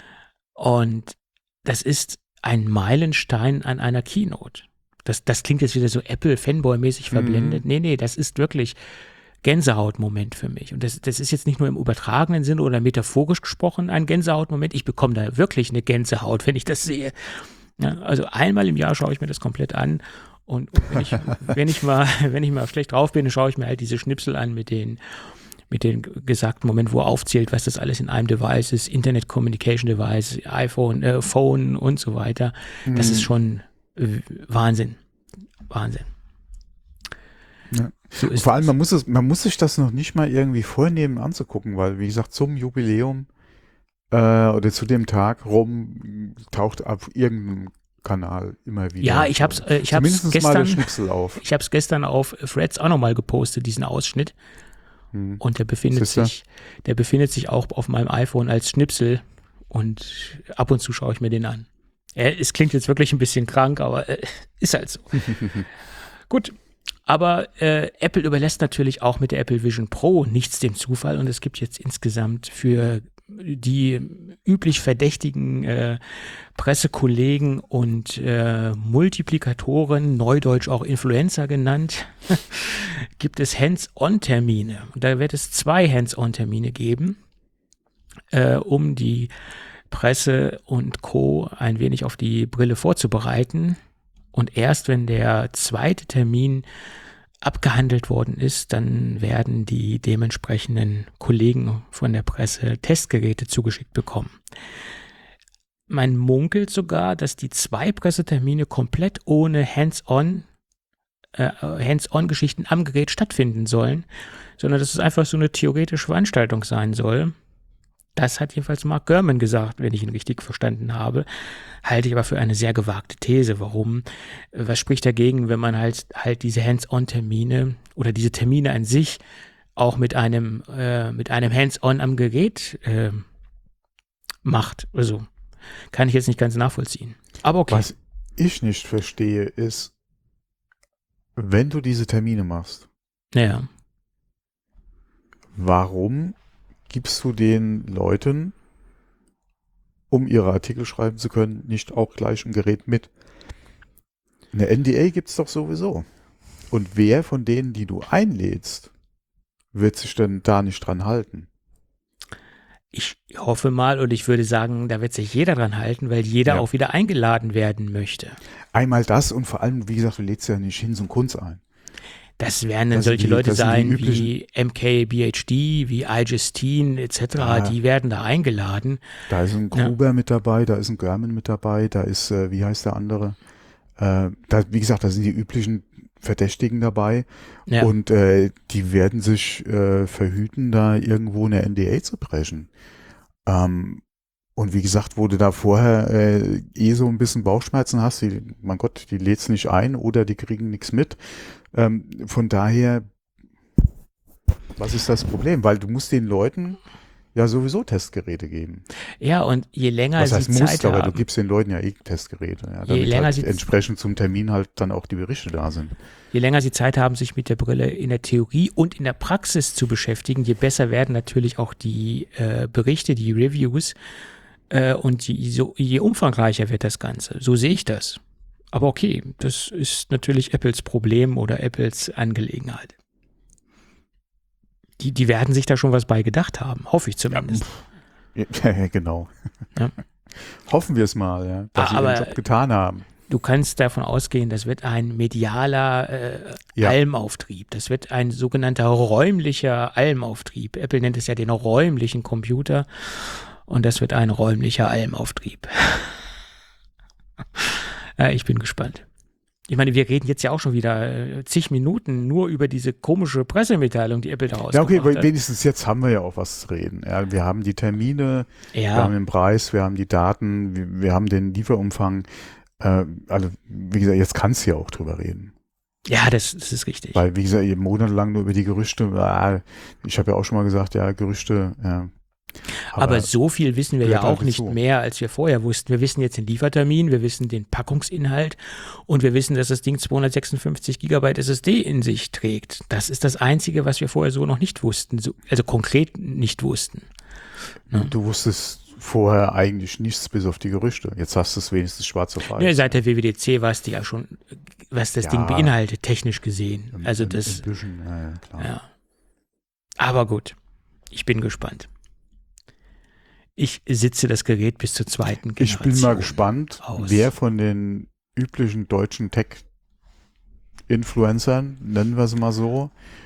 S3: Und das ist ein Meilenstein an einer Keynote. Das, das klingt jetzt wieder so Apple-Fanboy-mäßig verblendet. Mm. Nee, nee, das ist wirklich Gänsehautmoment für mich. Und das, das ist jetzt nicht nur im übertragenen Sinne oder metaphorisch gesprochen ein Gänsehautmoment. Ich bekomme da wirklich eine Gänsehaut, wenn ich das sehe. Ja, also einmal im Jahr schaue ich mir das komplett an. Und, und wenn, ich, wenn, ich mal, wenn ich mal schlecht drauf bin, dann schaue ich mir halt diese Schnipsel an mit den, mit den gesagten Momenten, wo er aufzählt, was das alles in einem Device ist, Internet Communication Device, iPhone, äh, Phone und so weiter. Das mm. ist schon äh, Wahnsinn. Wahnsinn.
S2: Ja. So ist Vor allem, man muss, es, man muss sich das noch nicht mal irgendwie vornehmen anzugucken, weil, wie gesagt, zum Jubiläum äh, oder zu dem Tag rum taucht auf irgendeinem Kanal immer wieder.
S3: Ja, ich hab's, äh, ich hab's gestern,
S2: mal der Schnipsel auf.
S3: Ich hab's gestern auf Threads auch nochmal gepostet, diesen Ausschnitt. Hm. Und der befindet
S2: Sister?
S3: sich, der befindet sich auch auf meinem iPhone als Schnipsel und ab und zu schaue ich mir den an. Äh, es klingt jetzt wirklich ein bisschen krank, aber äh, ist halt so. Gut. Aber äh, Apple überlässt natürlich auch mit der Apple Vision Pro nichts dem Zufall und es gibt jetzt insgesamt für die üblich verdächtigen äh, Pressekollegen und äh, Multiplikatoren, neudeutsch auch Influencer genannt, gibt es Hands-on-Termine. Da wird es zwei Hands-on-Termine geben, äh, um die Presse und Co. ein wenig auf die Brille vorzubereiten. Und erst wenn der zweite Termin abgehandelt worden ist, dann werden die dementsprechenden Kollegen von der Presse Testgeräte zugeschickt bekommen. Man munkelt sogar, dass die zwei Pressetermine komplett ohne Hands-on, äh, Hands-on-Geschichten am Gerät stattfinden sollen, sondern dass es einfach so eine theoretische Veranstaltung sein soll. Das hat jedenfalls Mark Gurman gesagt, wenn ich ihn richtig verstanden habe. Halte ich aber für eine sehr gewagte These. Warum? Was spricht dagegen, wenn man halt halt diese Hands-on-Termine oder diese Termine an sich auch mit einem äh, mit einem Hands-on am Gerät äh, macht? Also kann ich jetzt nicht ganz nachvollziehen. Aber okay.
S2: Was ich nicht verstehe, ist, wenn du diese Termine machst,
S3: ja.
S2: warum gibst du den Leuten, um ihre Artikel schreiben zu können, nicht auch gleich ein Gerät mit? Eine N D A gibt es doch sowieso. Und wer von denen, die du einlädst, wird sich denn da nicht dran halten?
S3: Ich hoffe mal und ich würde sagen, da wird sich jeder dran halten, weil jeder
S2: ja.
S3: auch wieder eingeladen werden möchte.
S2: Einmal das und vor allem, wie gesagt, du lädst ja nicht hin zum Kunst ein.
S3: Das werden dann das solche die, Leute sein wie M K B H D, wie iJustine et cetera. Ja. Die werden da eingeladen.
S2: Da ist ein Gruber ja. mit dabei, da ist ein Gurman mit dabei, da ist, äh, wie heißt der andere? Äh, da, wie gesagt, da sind die üblichen Verdächtigen dabei. Ja. Und äh, die werden sich äh, verhüten, da irgendwo eine N D A zu brechen. Ähm, und wie gesagt, wo du da vorher äh, eh so ein bisschen Bauchschmerzen hast, die, mein Gott, die lädst nicht ein oder die kriegen nichts mit. Ähm, von daher, was ist das Problem? Weil du musst den Leuten ja sowieso Testgeräte geben.
S3: Ja, und je länger
S2: was heißt
S3: sie
S2: musst,
S3: Zeit
S2: aber
S3: haben.
S2: du gibst den Leuten ja eh Testgeräte, ja,
S3: je
S2: damit
S3: länger
S2: halt
S3: sie
S2: entsprechend zum Termin halt dann auch die Berichte da sind.
S3: Je länger sie Zeit haben, sich mit der Brille in der Theorie und in der Praxis zu beschäftigen, je besser werden natürlich auch die äh, Berichte, die Reviews äh, und je, so, je umfangreicher wird das Ganze. So sehe ich das. Aber okay, das ist natürlich Apples Problem oder Apples Angelegenheit. Die, die werden sich da schon was bei gedacht haben, hoffe ich zumindest.
S2: Ja, ja genau. Ja. Hoffen wir es mal, ja, dass ah, sie den Job getan haben.
S3: Du kannst davon ausgehen, das wird ein medialer äh, ja. Almauftrieb. Das wird ein sogenannter räumlicher Almauftrieb. Apple nennt es ja den räumlichen Computer und das wird ein räumlicher Almauftrieb. Ja, ich bin gespannt. Ich meine, wir reden jetzt ja auch schon wieder äh, zig Minuten nur über diese komische Pressemitteilung, die Apple da rausgebracht hat.
S2: Ja, okay, wenigstens jetzt haben wir ja auch was zu reden. Ja, wir haben die Termine,
S3: ja.
S2: wir haben den Preis, wir haben die Daten, wir, wir haben den Lieferumfang. Äh, also, wie gesagt, jetzt kannst du ja auch drüber reden.
S3: Ja, das, das ist richtig.
S2: Weil, wie gesagt, monatelang nur über die Gerüchte, ah, ich habe ja auch schon mal gesagt, ja, Gerüchte, ja.
S3: Aber,
S2: Aber
S3: so viel wissen wir ja
S2: gehört halt
S3: auch nicht
S2: dazu.
S3: mehr, als wir vorher wussten. Wir wissen jetzt den Liefertermin, wir wissen den Packungsinhalt und wir wissen, dass das Ding zweihundertsechsundfünfzig Gigabyte S S D in sich trägt. Das ist das Einzige, was wir vorher so noch nicht wussten, so, also konkret nicht wussten. Ja.
S2: Du wusstest vorher eigentlich nichts bis auf die Gerüchte. Jetzt hast du es wenigstens schwarz auf weiß.
S3: Ja, seit der W W D C weißt du ja schon, was das
S2: Ja.
S3: Ding beinhaltet, technisch gesehen.
S2: Ein-
S3: Also
S2: ein-
S3: das,
S2: Ein bisschen, ja, ja, klar.
S3: ja. Aber gut, ich bin gespannt. Ich sitze das Gerät bis zur zweiten
S2: Ich
S3: Generation.
S2: bin mal gespannt,
S3: aus.
S2: wer von den üblichen deutschen Tech-Influencern, nennen wir sie mal so,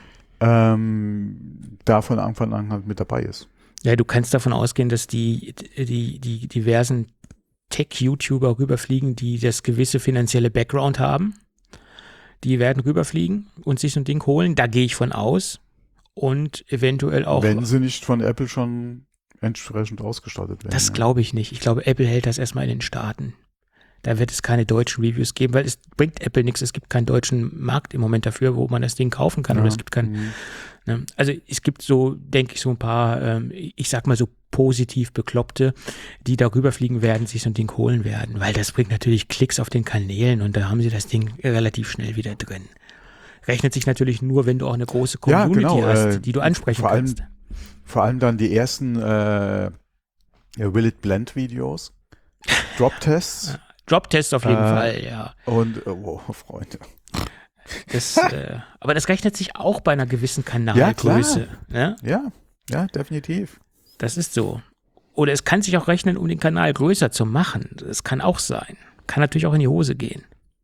S2: ähm, da von Anfang an halt mit dabei ist.
S3: Ja, du kannst davon ausgehen, dass die, die, die diversen Tech-YouTuber rüberfliegen, die das gewisse finanzielle Background haben. Die werden rüberfliegen und sich so ein Ding holen. Da gehe ich von aus. Und eventuell auch.
S2: Wenn sie nicht von Apple schon entsprechend ausgestattet werden.
S3: Das
S2: ja.
S3: glaube ich nicht. Ich glaube, Apple hält das erstmal in den Staaten. Da wird es keine deutschen Reviews geben, weil es bringt Apple nichts. Es gibt keinen deutschen Markt im Moment dafür, wo man das Ding kaufen kann.
S2: Ja.
S3: Oder es gibt keinen.
S2: Mhm.
S3: Ne? Also es gibt so, denke ich, so ein paar, ähm, ich sag mal so positiv Bekloppte, die darüber fliegen werden, sich so ein Ding holen werden. Weil das bringt natürlich Klicks auf den Kanälen und da haben sie das Ding relativ schnell wieder drin. Rechnet sich natürlich nur, wenn du auch eine große
S2: Ja,
S3: Community
S2: genau,
S3: hast,
S2: äh,
S3: die du ansprechen
S2: vor allem-
S3: kannst.
S2: Vor allem dann die ersten äh, ja, Will It Blend Videos, Drop-Tests
S3: Drop-Tests auf jeden
S2: Äh,
S3: Fall, ja.
S2: und, äh, wow, Freunde.
S3: Das, äh, aber das rechnet sich auch bei einer gewissen Kanalgröße. Ne?
S2: Ja, ja, definitiv.
S3: Das ist so. Oder es kann sich auch rechnen, um den Kanal größer zu machen. Das kann auch sein. Kann natürlich auch in die Hose gehen.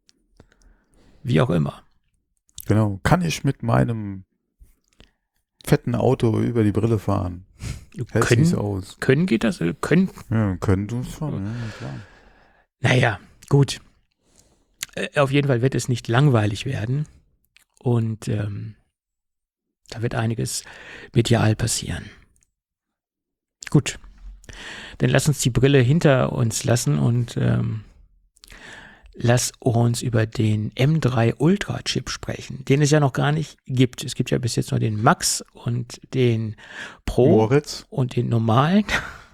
S3: Wie auch immer.
S2: Genau. Kann ich mit meinem fetten Auto über die Brille fahren? Hält sich's
S3: Können,
S2: aus.
S3: können geht das? Äh, Können.
S2: Ja, können du es schon, ja, klar.
S3: Naja, gut. Äh, auf jeden Fall wird es nicht langweilig werden. Und ähm, da wird einiges medial passieren. Gut. Dann lass uns die Brille hinter uns lassen und ähm, lass uns über den M drei Ultra Chip sprechen, den es ja noch gar nicht gibt. Es gibt ja bis jetzt nur den Max und den Pro
S2: Moritz?
S3: und den normalen.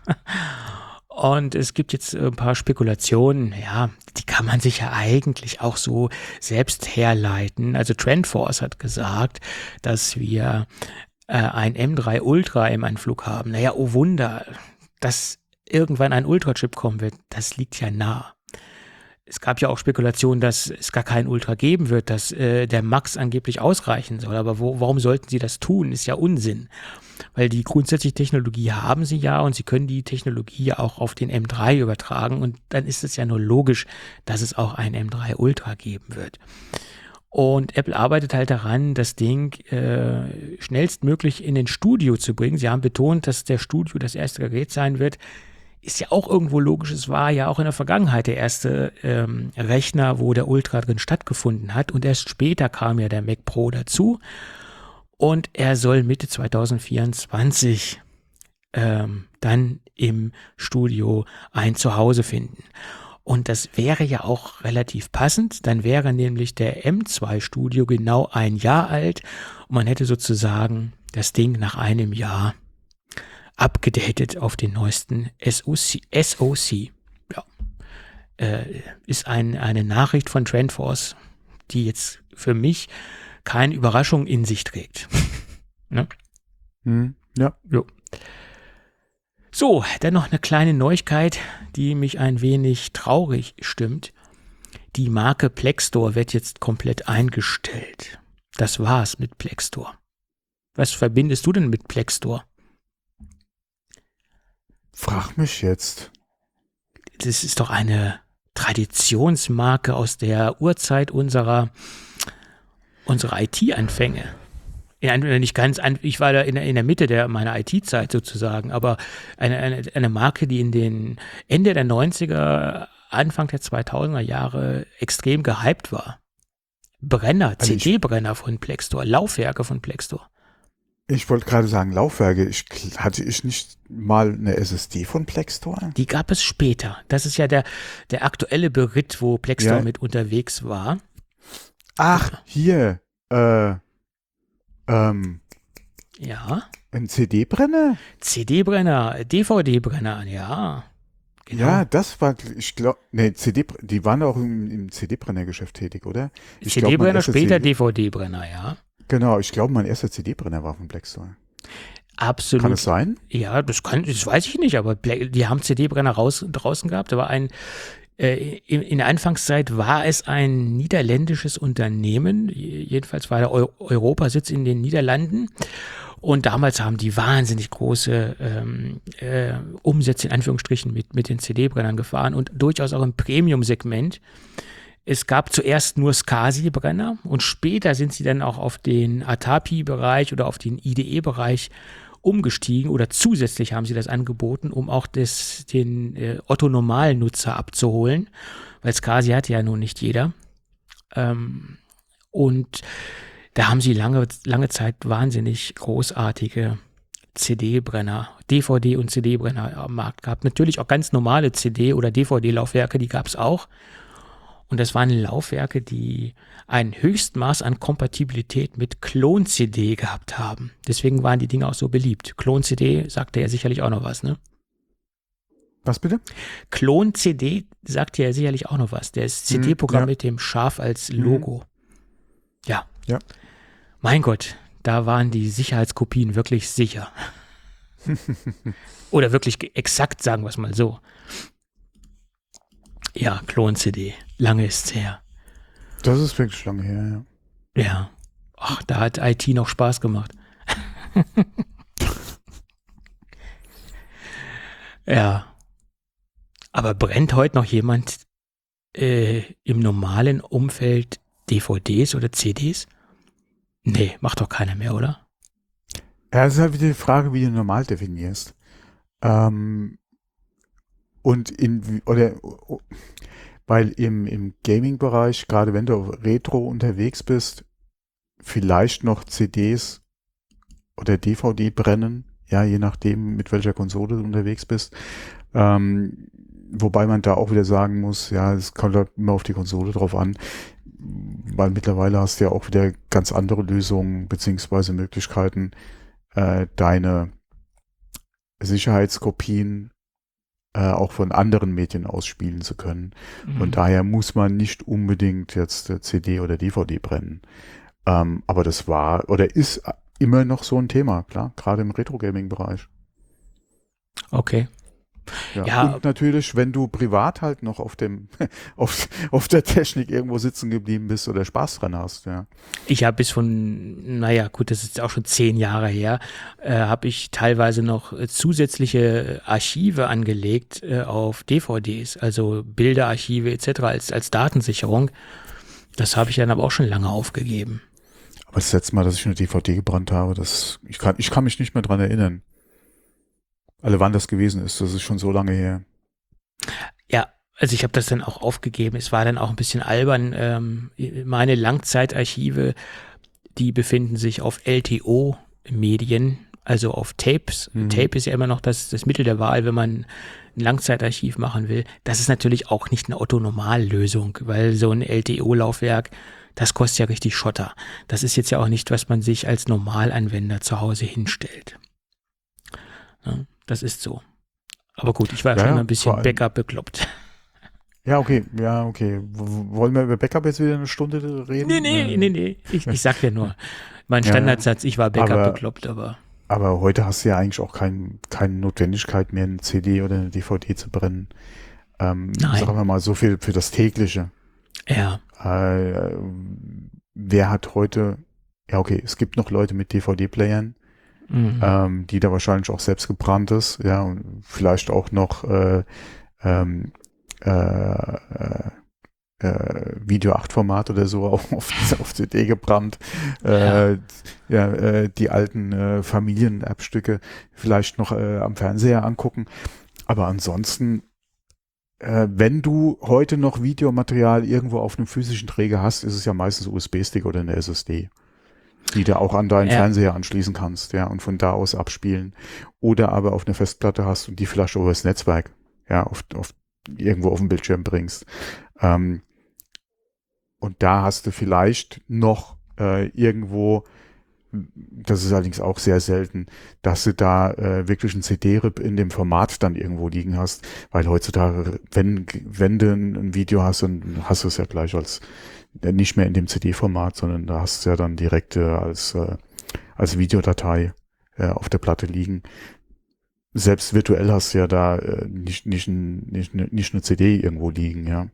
S3: Und es gibt jetzt ein paar Spekulationen, ja, die kann man sich ja eigentlich auch so selbst herleiten. Also TrendForce hat gesagt, dass wir äh, ein M drei Ultra im Anflug haben. Naja, oh Wunder, dass irgendwann ein Ultra-Chip kommen wird, das liegt ja nah. Es gab ja auch Spekulationen, dass es gar keinen Ultra geben wird, dass äh, der Max angeblich ausreichen soll. Aber wo, warum sollten sie das tun? Ist ja Unsinn. Weil die grundsätzliche Technologie haben sie ja und sie können die Technologie ja auch auf den M drei übertragen. Und dann ist es ja nur logisch, dass es auch ein M drei Ultra geben wird. Und Apple arbeitet halt daran, das Ding äh, schnellstmöglich in den Studio zu bringen. Sie haben betont, dass der Studio das erste Gerät sein wird. Ist ja auch irgendwo logisch, es war ja auch in der Vergangenheit der erste ähm, Rechner, wo der Ultra drin stattgefunden hat und erst später kam ja der Mac Pro dazu und er soll Mitte zwanzig vierundzwanzig ähm, dann im Studio ein Zuhause finden. Und das wäre ja auch relativ passend, dann wäre nämlich der M zwei Studio genau ein Jahr alt und man hätte sozusagen das Ding nach einem Jahr abgedatet auf den neuesten S O C. S O C. Ja. Äh, ist ein, eine Nachricht von TrendForce, die jetzt für mich keine Überraschung in sich trägt. Ne?
S2: Hm, ja.
S3: Jo. So, dann noch eine kleine Neuigkeit, die mich ein wenig traurig stimmt. Die Marke Plexstore wird jetzt komplett eingestellt. Das war's mit Plexstore. Was verbindest du denn mit Plexstore?
S2: Frag mich jetzt.
S3: Das ist doch eine Traditionsmarke aus der Urzeit unserer, unserer I T-Anfänge. Ja, nicht ganz, ich war da in der, in der Mitte der, meiner I T-Zeit sozusagen, aber eine, eine, eine Marke, die in den Ende der neunziger, Anfang der zweitausender Jahre extrem gehypt war. Brenner,
S2: Also
S3: C D-Brenner von Plexstore, Laufwerke von Plexstore.
S2: Ich wollte gerade sagen, Laufwerke. Ich, hatte ich nicht mal eine S S D von Plexstore?
S3: Die gab es später. Das ist ja der, der aktuelle Beritt, wo Plexstore
S2: Ja.
S3: mit unterwegs war.
S2: Ach, hier. Äh, ähm,
S3: Ja.
S2: Ein C D-Brenner?
S3: C D-Brenner, D V D-Brenner, ja. Genau.
S2: Ja, das war, ich glaube, nee, C D, die waren auch im, im C D-Brenner-Geschäft tätig, oder? Ich glaub, mein
S3: C D-Brenner,
S2: erster
S3: später
S2: C D
S3: D V D-Brenner, ja.
S2: Genau, ich glaube, mein erster C D-Brenner war von Blackstone.
S3: Absolut.
S2: Kann es sein?
S3: Ja, das kann, das weiß ich nicht, aber Black, die haben C D-Brenner raus, draußen gehabt. Da war ein, äh, in, in der Anfangszeit war es ein niederländisches Unternehmen. Jedenfalls war der Eu Europasitz in den Niederlanden. Und damals haben die wahnsinnig große ähm, äh, Umsätze in Anführungsstrichen mit, mit den C D-Brennern gefahren und durchaus auch im Premium-Segment. Es gab zuerst nur SCSI-Brenner und später sind sie dann auch auf den Atapi-Bereich oder auf den I D E-Bereich umgestiegen oder zusätzlich haben sie das angeboten, um auch das, den äh, Otto-Normalnutzer abzuholen, weil SCSI hatte ja nun nicht jeder. Ähm, und da haben sie lange, lange Zeit wahnsinnig großartige C D-Brenner, D V D- und C D-Brenner am Markt gehabt. Natürlich auch ganz normale C D- oder D V D-Laufwerke, die gab es auch. Und das waren Laufwerke, die ein Höchstmaß an Kompatibilität mit Klon-C D gehabt haben. Deswegen waren die Dinge auch so beliebt. Klon-C D sagte ja sicherlich auch noch was, ne?
S2: Was bitte?
S3: Klon-C D sagt ja sicherlich auch noch was. Der ist C D-Programm
S2: Hm, ja.
S3: mit dem Schaf als Logo. Mhm. Ja.
S2: Ja.
S3: Mein Gott, da waren die Sicherheitskopien wirklich sicher. Oder wirklich exakt, sagen wir es mal so. Ja, Klon-C D. Lange ist's her.
S2: Das ist wirklich lange her,
S3: ja. Ja. Ach, da hat I T noch Spaß gemacht. Ja. Aber brennt heute noch jemand äh, im normalen Umfeld D V Ds oder C Ds? Nee, macht doch keiner mehr, oder?
S2: Ja, es ist halt wieder die Frage, wie du normal definierst. Ähm, und in, oder, weil im, im Gaming-Bereich, gerade wenn du auf Retro unterwegs bist, vielleicht noch C Ds oder D V D brennen, ja, je nachdem, mit welcher Konsole du unterwegs bist. Ähm, wobei man da auch wieder sagen muss, ja, es kommt halt immer auf die Konsole drauf an, weil mittlerweile hast du ja auch wieder ganz andere Lösungen beziehungsweise Möglichkeiten, äh, deine Sicherheitskopien äh, auch von anderen Medien ausspielen zu können.
S3: Mhm.
S2: Und daher muss man nicht unbedingt jetzt äh, C D oder D V D brennen. Ähm, aber das war oder ist immer noch so ein Thema, klar, gerade im Retro-Gaming-Bereich.
S3: Okay.
S2: Ja.
S3: Ja.
S2: Und natürlich, wenn du privat halt noch auf dem auf, auf der Technik irgendwo sitzen geblieben bist oder Spaß dran hast, ja.
S3: Ich habe bis von, naja gut, das ist auch schon zehn Jahre her, äh, habe ich teilweise noch äh, zusätzliche Archive angelegt äh, auf D V Ds, also Bilderarchive et cetera als, als Datensicherung. Das habe ich dann aber auch schon lange aufgegeben.
S2: Aber das letzte Mal, dass ich eine D V D gebrannt habe, das ich kann ich kann mich nicht mehr dran erinnern. Alle wann das gewesen ist, das ist schon so lange her.
S3: Ja, also ich habe das dann auch aufgegeben. Es war dann auch ein bisschen albern. Ähm, meine Langzeitarchive, die befinden sich auf L T O-Medien, also auf Tapes.
S2: Mhm.
S3: Tape ist ja immer noch das, das Mittel der Wahl, wenn man ein Langzeitarchiv machen will. Das ist natürlich auch nicht eine Otto-Normal-Lösung, weil so ein L T O-Laufwerk, das kostet ja richtig Schotter. Das ist jetzt ja auch nicht, was man sich als Normalanwender zu Hause hinstellt. Ja, das ist so. Aber gut, ich war
S2: Ja,
S3: schon
S2: ja,
S3: ein bisschen
S2: vor allem-
S3: Backup bekloppt.
S2: Ja, okay, ja, okay. W wollen wir über Backup jetzt wieder eine Stunde reden?
S3: Nee, nee,
S2: Äh,
S3: nee, nee. Ich, ich sag ja nur, mein
S2: Ja,
S3: Standardsatz, ich war Backup
S2: aber-
S3: bekloppt, aber
S2: Aber heute hast du ja eigentlich auch kein, keine Notwendigkeit mehr, eine C D oder eine D V D zu brennen. Ähm,
S3: Nein.
S2: Sagen wir mal so viel für das tägliche.
S3: ja,
S2: Äh, wer hat heute, ja okay, es gibt noch Leute mit D V D-Playern,
S3: mhm.
S2: ähm, die da wahrscheinlich auch selbst gebrannt ist, ja, und vielleicht auch noch äh, ähm, äh, äh, äh, Video acht Format oder so auf, auf C D gebrannt. Äh, ja, ja äh, die alten äh, Familien-Erbstücke vielleicht noch äh, am Fernseher angucken. Aber ansonsten, äh, wenn du heute noch Videomaterial irgendwo auf einem physischen Träger hast, ist es ja meistens U S B-Stick oder eine S S D, die du auch an deinen
S3: Ja.
S2: Fernseher anschließen kannst, ja, und von da aus abspielen. Oder aber auf eine Festplatte hast und die vielleicht über das Netzwerk, ja, auf, auf irgendwo auf dem Bildschirm bringst. Ähm, und da hast du vielleicht noch äh, irgendwo das ist allerdings auch sehr selten, dass du da äh, wirklich ein C D-R I P in dem Format dann irgendwo liegen hast, weil heutzutage, wenn, wenn du ein Video hast, dann hast du es ja gleich als äh, nicht mehr in dem C D-Format, sondern da hast du es ja dann direkt äh, als, äh, als Videodatei äh, auf der Platte liegen. Selbst virtuell hast du ja da äh, nicht, nicht, ein, nicht, nicht eine C D irgendwo liegen, ja.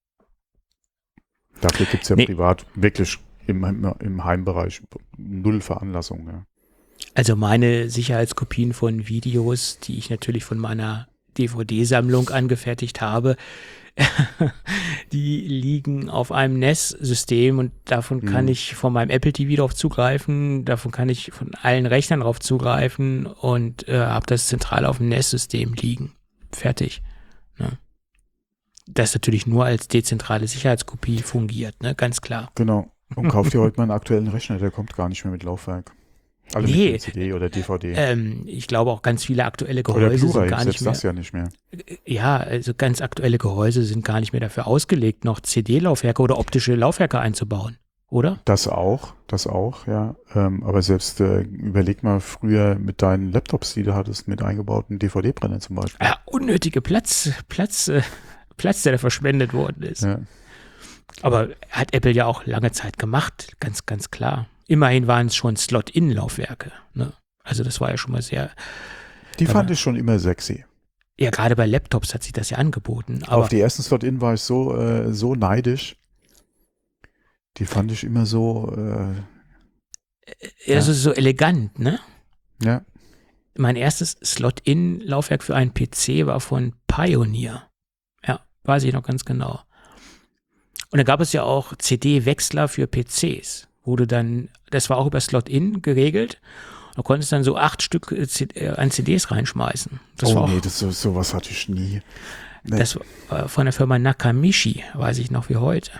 S2: Dafür gibt es ja
S3: Nee.
S2: privat wirklich im, im Heimbereich null Veranlassung, ja.
S3: Also meine Sicherheitskopien von Videos, die ich natürlich von meiner D V D-Sammlung angefertigt habe, die liegen auf einem N E S-System und davon kann
S2: Mhm.
S3: ich von meinem Apple T V drauf zugreifen, davon kann ich von allen Rechnern drauf zugreifen und äh, habe das zentral auf dem N E S-System liegen. Fertig. Ne? Das natürlich nur als dezentrale Sicherheitskopie fungiert, ne? Ganz klar.
S2: Genau. Und kauf dir heute mal einen aktuellen Rechner, der kommt gar nicht mehr mit Laufwerk. Also
S3: Nee.
S2: mit C D oder D V D.
S3: Ähm, ich glaube auch ganz viele aktuelle
S2: oder
S3: Gehäuse sind
S2: Blu-ray,
S3: gar nicht
S2: selbst
S3: mehr.
S2: das ja nicht mehr.
S3: Ja, also ganz aktuelle Gehäuse sind gar nicht mehr dafür ausgelegt, noch C D-Laufwerke oder optische Laufwerke einzubauen, oder?
S2: Das auch, das auch, ja. Ähm, aber selbst äh, überleg mal früher mit deinen Laptops, die du hattest, mit eingebauten D V D-Brenner zum Beispiel.
S3: Ja, unnötige Platz, Platz, äh, Platz, der da verschwendet worden ist.
S2: Ja.
S3: Aber hat Apple ja auch lange Zeit gemacht, ganz, ganz klar. Immerhin waren es schon Slot-In-Laufwerke. Ne? Also das war ja schon mal sehr,
S2: Die
S3: Aber-
S2: fand ich schon immer sexy.
S3: ja gerade bei Laptops hat sich das ja angeboten. Aber
S2: Auf die ersten Slot-In war ich so, äh, so neidisch. Die fand ich immer so, äh,
S3: ja, so, so elegant, ne?
S2: ja.
S3: Mein erstes Slot-In-Laufwerk für einen P C war von Pioneer. Ja, weiß ich noch ganz genau. Und da gab es ja auch C D-Wechsler für P Cs, wo du dann, das war auch über Slot-In geregelt, da konntest du dann so acht Stück äh, C- äh, an C Ds reinschmeißen. Das war
S2: oh
S3: auch,
S2: nee, das, so, sowas hatte ich nie. Nee.
S3: das war von der Firma Nakamichi, weiß ich noch wie heute.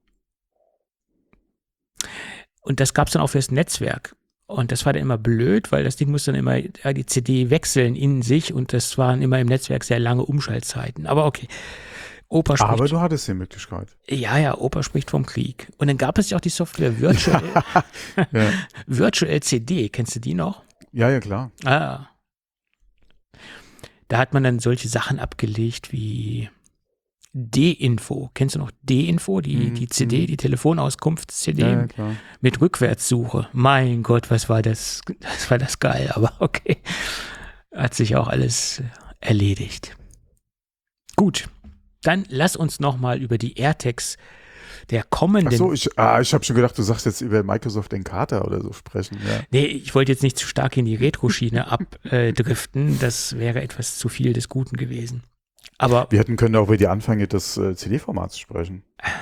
S3: Und das gab es dann auch fürs Netzwerk. Und das war dann immer blöd, weil das Ding musste dann immer ja, die C D wechseln in sich und das waren immer im Netzwerk sehr lange Umschaltzeiten. Aber okay. Opa spricht,
S2: Aber du hattest die Möglichkeit.
S3: ja, ja, Opa spricht vom Krieg. Und dann gab es ja auch die Software Virtual,
S2: Ja,
S3: Virtual C D. Kennst du die noch?
S2: ja, ja klar.
S3: Ah. Da hat man dann solche Sachen abgelegt wie D-Info. Kennst du noch D-Info? Die,
S2: Mhm,
S3: die C D,
S2: mhm.
S3: die Telefonauskunfts-C D
S2: Ja, ja, klar.
S3: mit Rückwärtssuche. Mein Gott, was war das? Das war das geil, aber okay. Hat sich auch alles erledigt. Gut, dann lass uns nochmal über die AirTags der kommenden.
S2: Ach so, ich, ah, ich habe schon gedacht, du sagst jetzt über Microsoft Encarta oder so sprechen. Ja.
S3: Nee, ich wollte jetzt nicht zu stark in die Retro-Schiene abdriften. Das wäre etwas zu viel des Guten gewesen. Aber
S2: Wir hätten können auch über die Anfänge des äh, C D-Formats sprechen.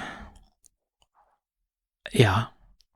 S3: ja,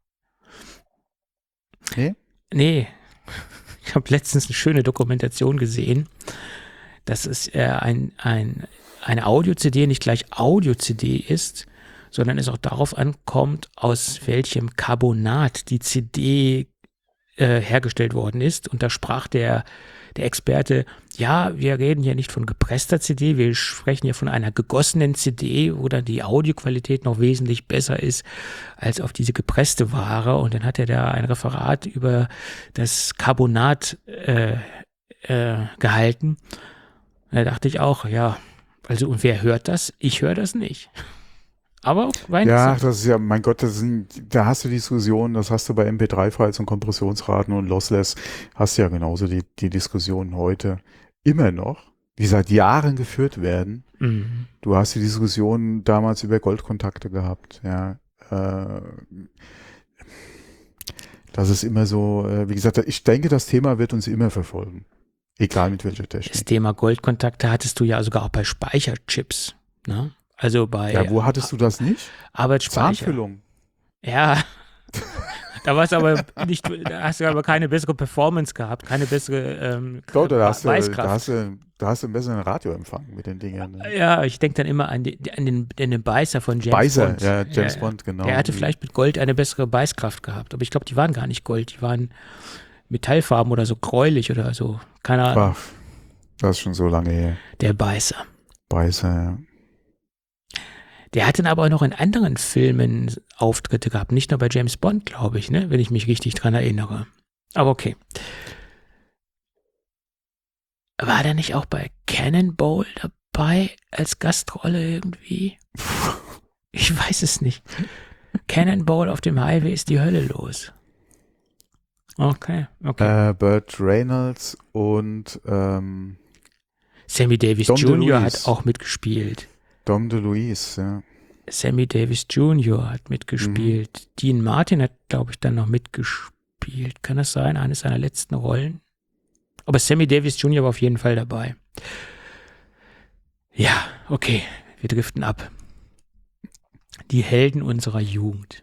S2: Nee?
S3: nee. Ich habe letztens eine schöne Dokumentation gesehen. Das ist äh, ein, ein, eine Audio-C D nicht gleich Audio-C D ist, sondern es auch darauf ankommt, aus welchem Carbonat die C D äh, hergestellt worden ist. Und da sprach der, der Experte, ja, wir reden hier nicht von gepresster C D, wir sprechen hier von einer gegossenen C D, wo dann die Audioqualität noch wesentlich besser ist als auf diese gepresste Ware. Und dann hat er da ein Referat über das Carbonat äh, äh, gehalten. Da dachte ich auch, ja, also und wer hört das? Ich höre das nicht. Aber war
S2: Ja,
S3: interessant.
S2: das ist ja, mein Gott, das sind, da hast du Diskussionen, das hast du bei M P drei Files und Kompressionsraten und Lossless, hast du ja genauso die, die Diskussionen heute immer noch, die seit Jahren geführt werden.
S3: Mhm.
S2: Du hast die Diskussion damals über Goldkontakte gehabt, ja. Äh, das ist immer so, äh, wie gesagt, ich denke, das Thema wird uns immer verfolgen. Egal mit welcher
S3: Das
S2: Technik.
S3: Thema Goldkontakte hattest du ja sogar auch bei Speicherchips, ne? Also bei
S2: Ja, wo hattest du das nicht?
S3: Arbeitsspeicher.
S2: Zahnfüllung.
S3: Ja. Da war es aber nicht, da hast du aber keine bessere Performance gehabt, keine bessere ähm,
S2: Doch, da hast, du, da,
S3: Weißkraft.
S2: hast du, da hast du einen besseren Radioempfang mit den Dingern. Ne?
S3: Ja, ich denke dann immer an, die, an, den, an den Beißer von James
S2: Beißer,
S3: Bond.
S2: ja, James Bond, genau.
S3: Der hatte vielleicht mit Gold eine bessere Beißkraft gehabt, aber ich glaube, die waren gar nicht Gold, die waren Metallfarben oder so gräulich oder so, keine Ahnung.
S2: Ach, das ist schon so lange her.
S3: Der Beißer.
S2: Beißer, ja.
S3: Der hat dann aber auch noch in anderen Filmen Auftritte gehabt, nicht nur bei James Bond, glaube ich, ne, wenn ich mich richtig dran erinnere. Aber okay. War der nicht auch bei Cannonball dabei als Gastrolle irgendwie? Ich weiß es nicht. Cannonball auf dem Highway ist die Hölle los. Okay, okay.
S2: Äh, Burt Reynolds und ähm,
S3: Sammy Davis
S2: Dom
S3: Junior
S2: DeLuise.
S3: hat auch mitgespielt.
S2: Dom DeLuise, ja.
S3: Sammy Davis Junior hat mitgespielt.
S2: Mhm.
S3: Dean Martin hat, glaube ich, dann noch mitgespielt. Kann das sein? Eines seiner letzten Rollen? Aber Sammy Davis Junior war auf jeden Fall dabei. Ja, okay. Wir driften ab. Die Helden unserer Jugend.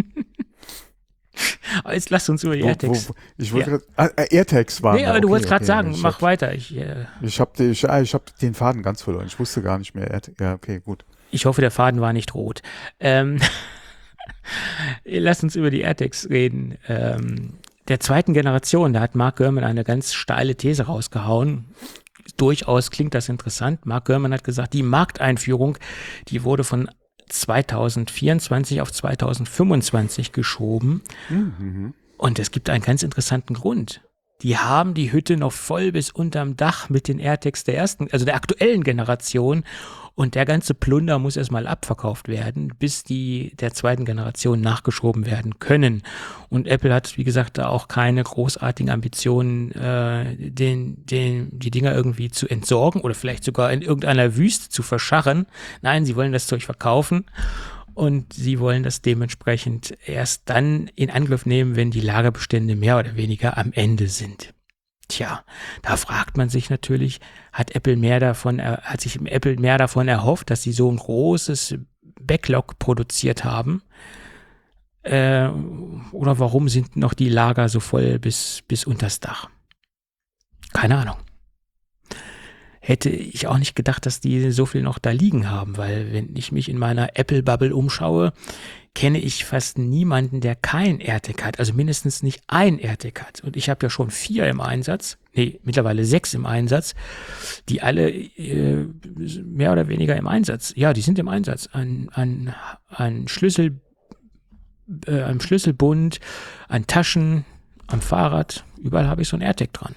S3: Aber jetzt lasst uns über die
S2: Wo-
S3: AirTags.
S2: wo- Ich wollte
S3: Ja.
S2: gerade. Ah, äh, AirTags waren.
S3: Nee, aber
S2: da.
S3: du
S2: Okay,
S3: wolltest gerade
S2: okay.
S3: sagen,
S2: Ich
S3: mach
S2: hab,
S3: weiter. Ich, äh,
S2: Ich habe ich, ah, ich hab den Faden ganz verloren. Ich wusste gar nicht mehr. Air- Ja, okay, gut.
S3: ich hoffe, der Faden war nicht rot. Ähm, Lass uns über die AirTags reden. Ähm, der zweiten Generation, da hat Mark Gurman eine ganz steile These rausgehauen. Durchaus klingt das interessant. Mark Gurman hat gesagt, die Markteinführung, die wurde von zweitausendvierundzwanzig auf zweitausendfünfundzwanzig geschoben.
S2: Mhm.
S3: Und es gibt einen ganz interessanten Grund. Die haben die Hütte noch voll bis unterm Dach mit den AirTags der ersten, also der aktuellen Generation. Und der ganze Plunder muss erstmal abverkauft werden, bis die der zweiten Generation nachgeschoben werden können. Und Apple hat, wie gesagt, da auch keine großartigen Ambitionen, äh, den, den, die Dinger irgendwie zu entsorgen oder vielleicht sogar in irgendeiner Wüste zu verscharren. Nein, sie wollen das Zeug verkaufen. Und sie wollen das dementsprechend erst dann in Angriff nehmen, wenn die Lagerbestände mehr oder weniger am Ende sind. Tja, da fragt man sich natürlich, hat Apple mehr davon, er- hat sich Apple mehr davon erhofft, dass sie so ein großes Backlog produziert haben? Äh, oder warum sind noch die Lager so voll bis, bis unters Dach? Keine Ahnung. Hätte ich auch nicht gedacht, dass die so viel noch da liegen haben, weil wenn ich mich in meiner Apple-Bubble umschaue, kenne ich fast niemanden, der kein AirTag hat, also mindestens nicht ein AirTag hat. Und ich habe ja schon vier im Einsatz, nee, mittlerweile sechs im Einsatz, die alle äh, mehr oder weniger im Einsatz, ja, die sind im Einsatz, an, an, an Schlüssel, äh, am Schlüsselbund, an Taschen, am Fahrrad, überall habe ich so ein AirTag dran.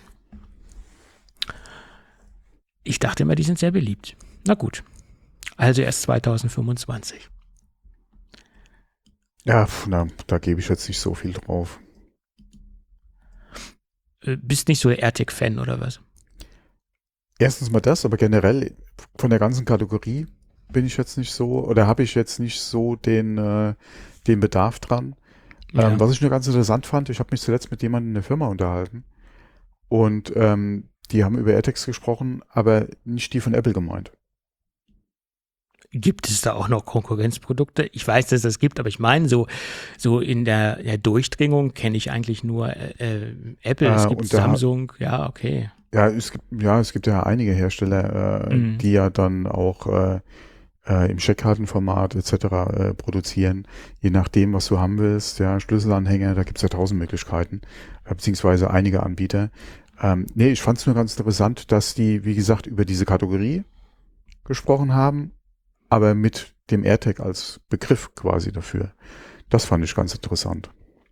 S3: Ich dachte immer, die sind sehr beliebt. Na gut. Also erst zweitausendfünfundzwanzig.
S2: Ja, pf, na, da gebe ich jetzt nicht so viel drauf.
S3: Äh, bist nicht so der AirTag-Fan oder was?
S2: Erstens mal das, aber generell von der ganzen Kategorie bin ich jetzt nicht so, oder habe ich jetzt nicht so den, äh, den Bedarf dran.
S3: Ja.
S2: Ähm, was ich nur ganz interessant fand, ich habe mich zuletzt mit jemandem in der Firma unterhalten und ähm, die haben über AirTags gesprochen, aber nicht die von Apple gemeint.
S3: Gibt es da auch noch Konkurrenzprodukte? Ich weiß, dass es das gibt, aber ich meine, so, so in der, der Durchdringung kenne ich eigentlich nur äh, äh, Apple, es
S2: Äh,
S3: gibt
S2: und da-
S3: Samsung, ja, okay.
S2: Ja, es gibt, ja, es gibt ja einige Hersteller, äh,
S3: Mhm.
S2: die ja dann auch äh, äh, im Steckkartenformat et cetera äh, produzieren, je nachdem, was du haben willst. Ja, Schlüsselanhänger, da gibt's ja tausend Möglichkeiten, äh, beziehungsweise einige Anbieter. Ähm, nee, ich fand es nur ganz interessant, dass die, wie gesagt, über diese Kategorie gesprochen haben, aber mit dem AirTag als Begriff quasi dafür. Das fand ich ganz interessant.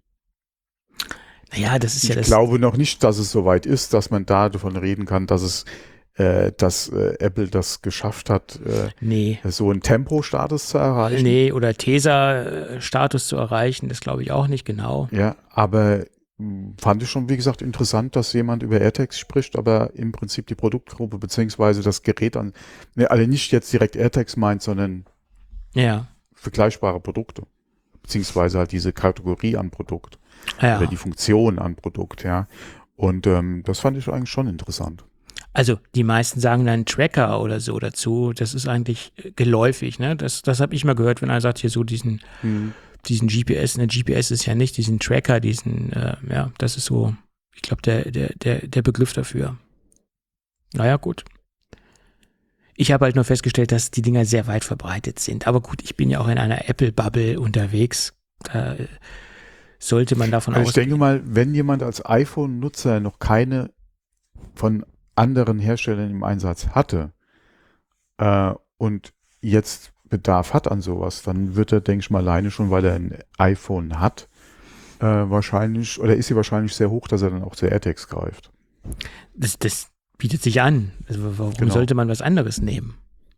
S3: Naja, das ist ja
S2: Ich
S3: das.
S2: glaube noch nicht, dass es soweit ist, dass man da davon reden kann, dass es, äh, dass äh, Apple das geschafft hat, äh,
S3: Nee.
S2: so einen Tempo-Status zu erreichen.
S3: Nee, oder Tesa-Status zu erreichen, das glaube ich auch nicht genau.
S2: Ja, aber mh, fand ich schon, wie gesagt, interessant, dass jemand über AirTags spricht, aber im Prinzip die Produktgruppe beziehungsweise das Gerät an, ne, also nicht jetzt direkt AirTags meint, sondern
S3: Ja,
S2: vergleichbare Produkte. Beziehungsweise halt diese Kategorie an Produkt.
S3: ja.
S2: Oder die Funktion an Produkt, ja. Und ähm, das fand ich eigentlich schon interessant.
S3: Also die meisten sagen dann Tracker oder so dazu. Das ist eigentlich äh, geläufig, ne? Das, das habe ich mal gehört, wenn einer sagt, hier so diesen,
S2: Hm.
S3: diesen G P S, ne, G P S ist ja nicht, diesen Tracker, diesen, äh, ja, das ist so, ich glaube, der, der, der, der Begriff dafür. Naja, gut. Ich habe halt nur festgestellt, dass die Dinger sehr weit verbreitet sind. Aber gut, ich bin ja auch in einer Apple-Bubble unterwegs. Da äh, sollte man davon
S2: Also ich
S3: ausgehen.
S2: denke mal, wenn jemand als iPhone-Nutzer noch keine von anderen Herstellern im Einsatz hatte äh, und jetzt Bedarf hat an sowas, dann wird er, denke ich mal, alleine schon, weil er ein iPhone hat, äh, wahrscheinlich, oder ist sie wahrscheinlich sehr hoch, dass er dann auch zu AirTags greift.
S3: Das, das bietet sich an. Also warum
S2: Genau.
S3: sollte man was anderes nehmen?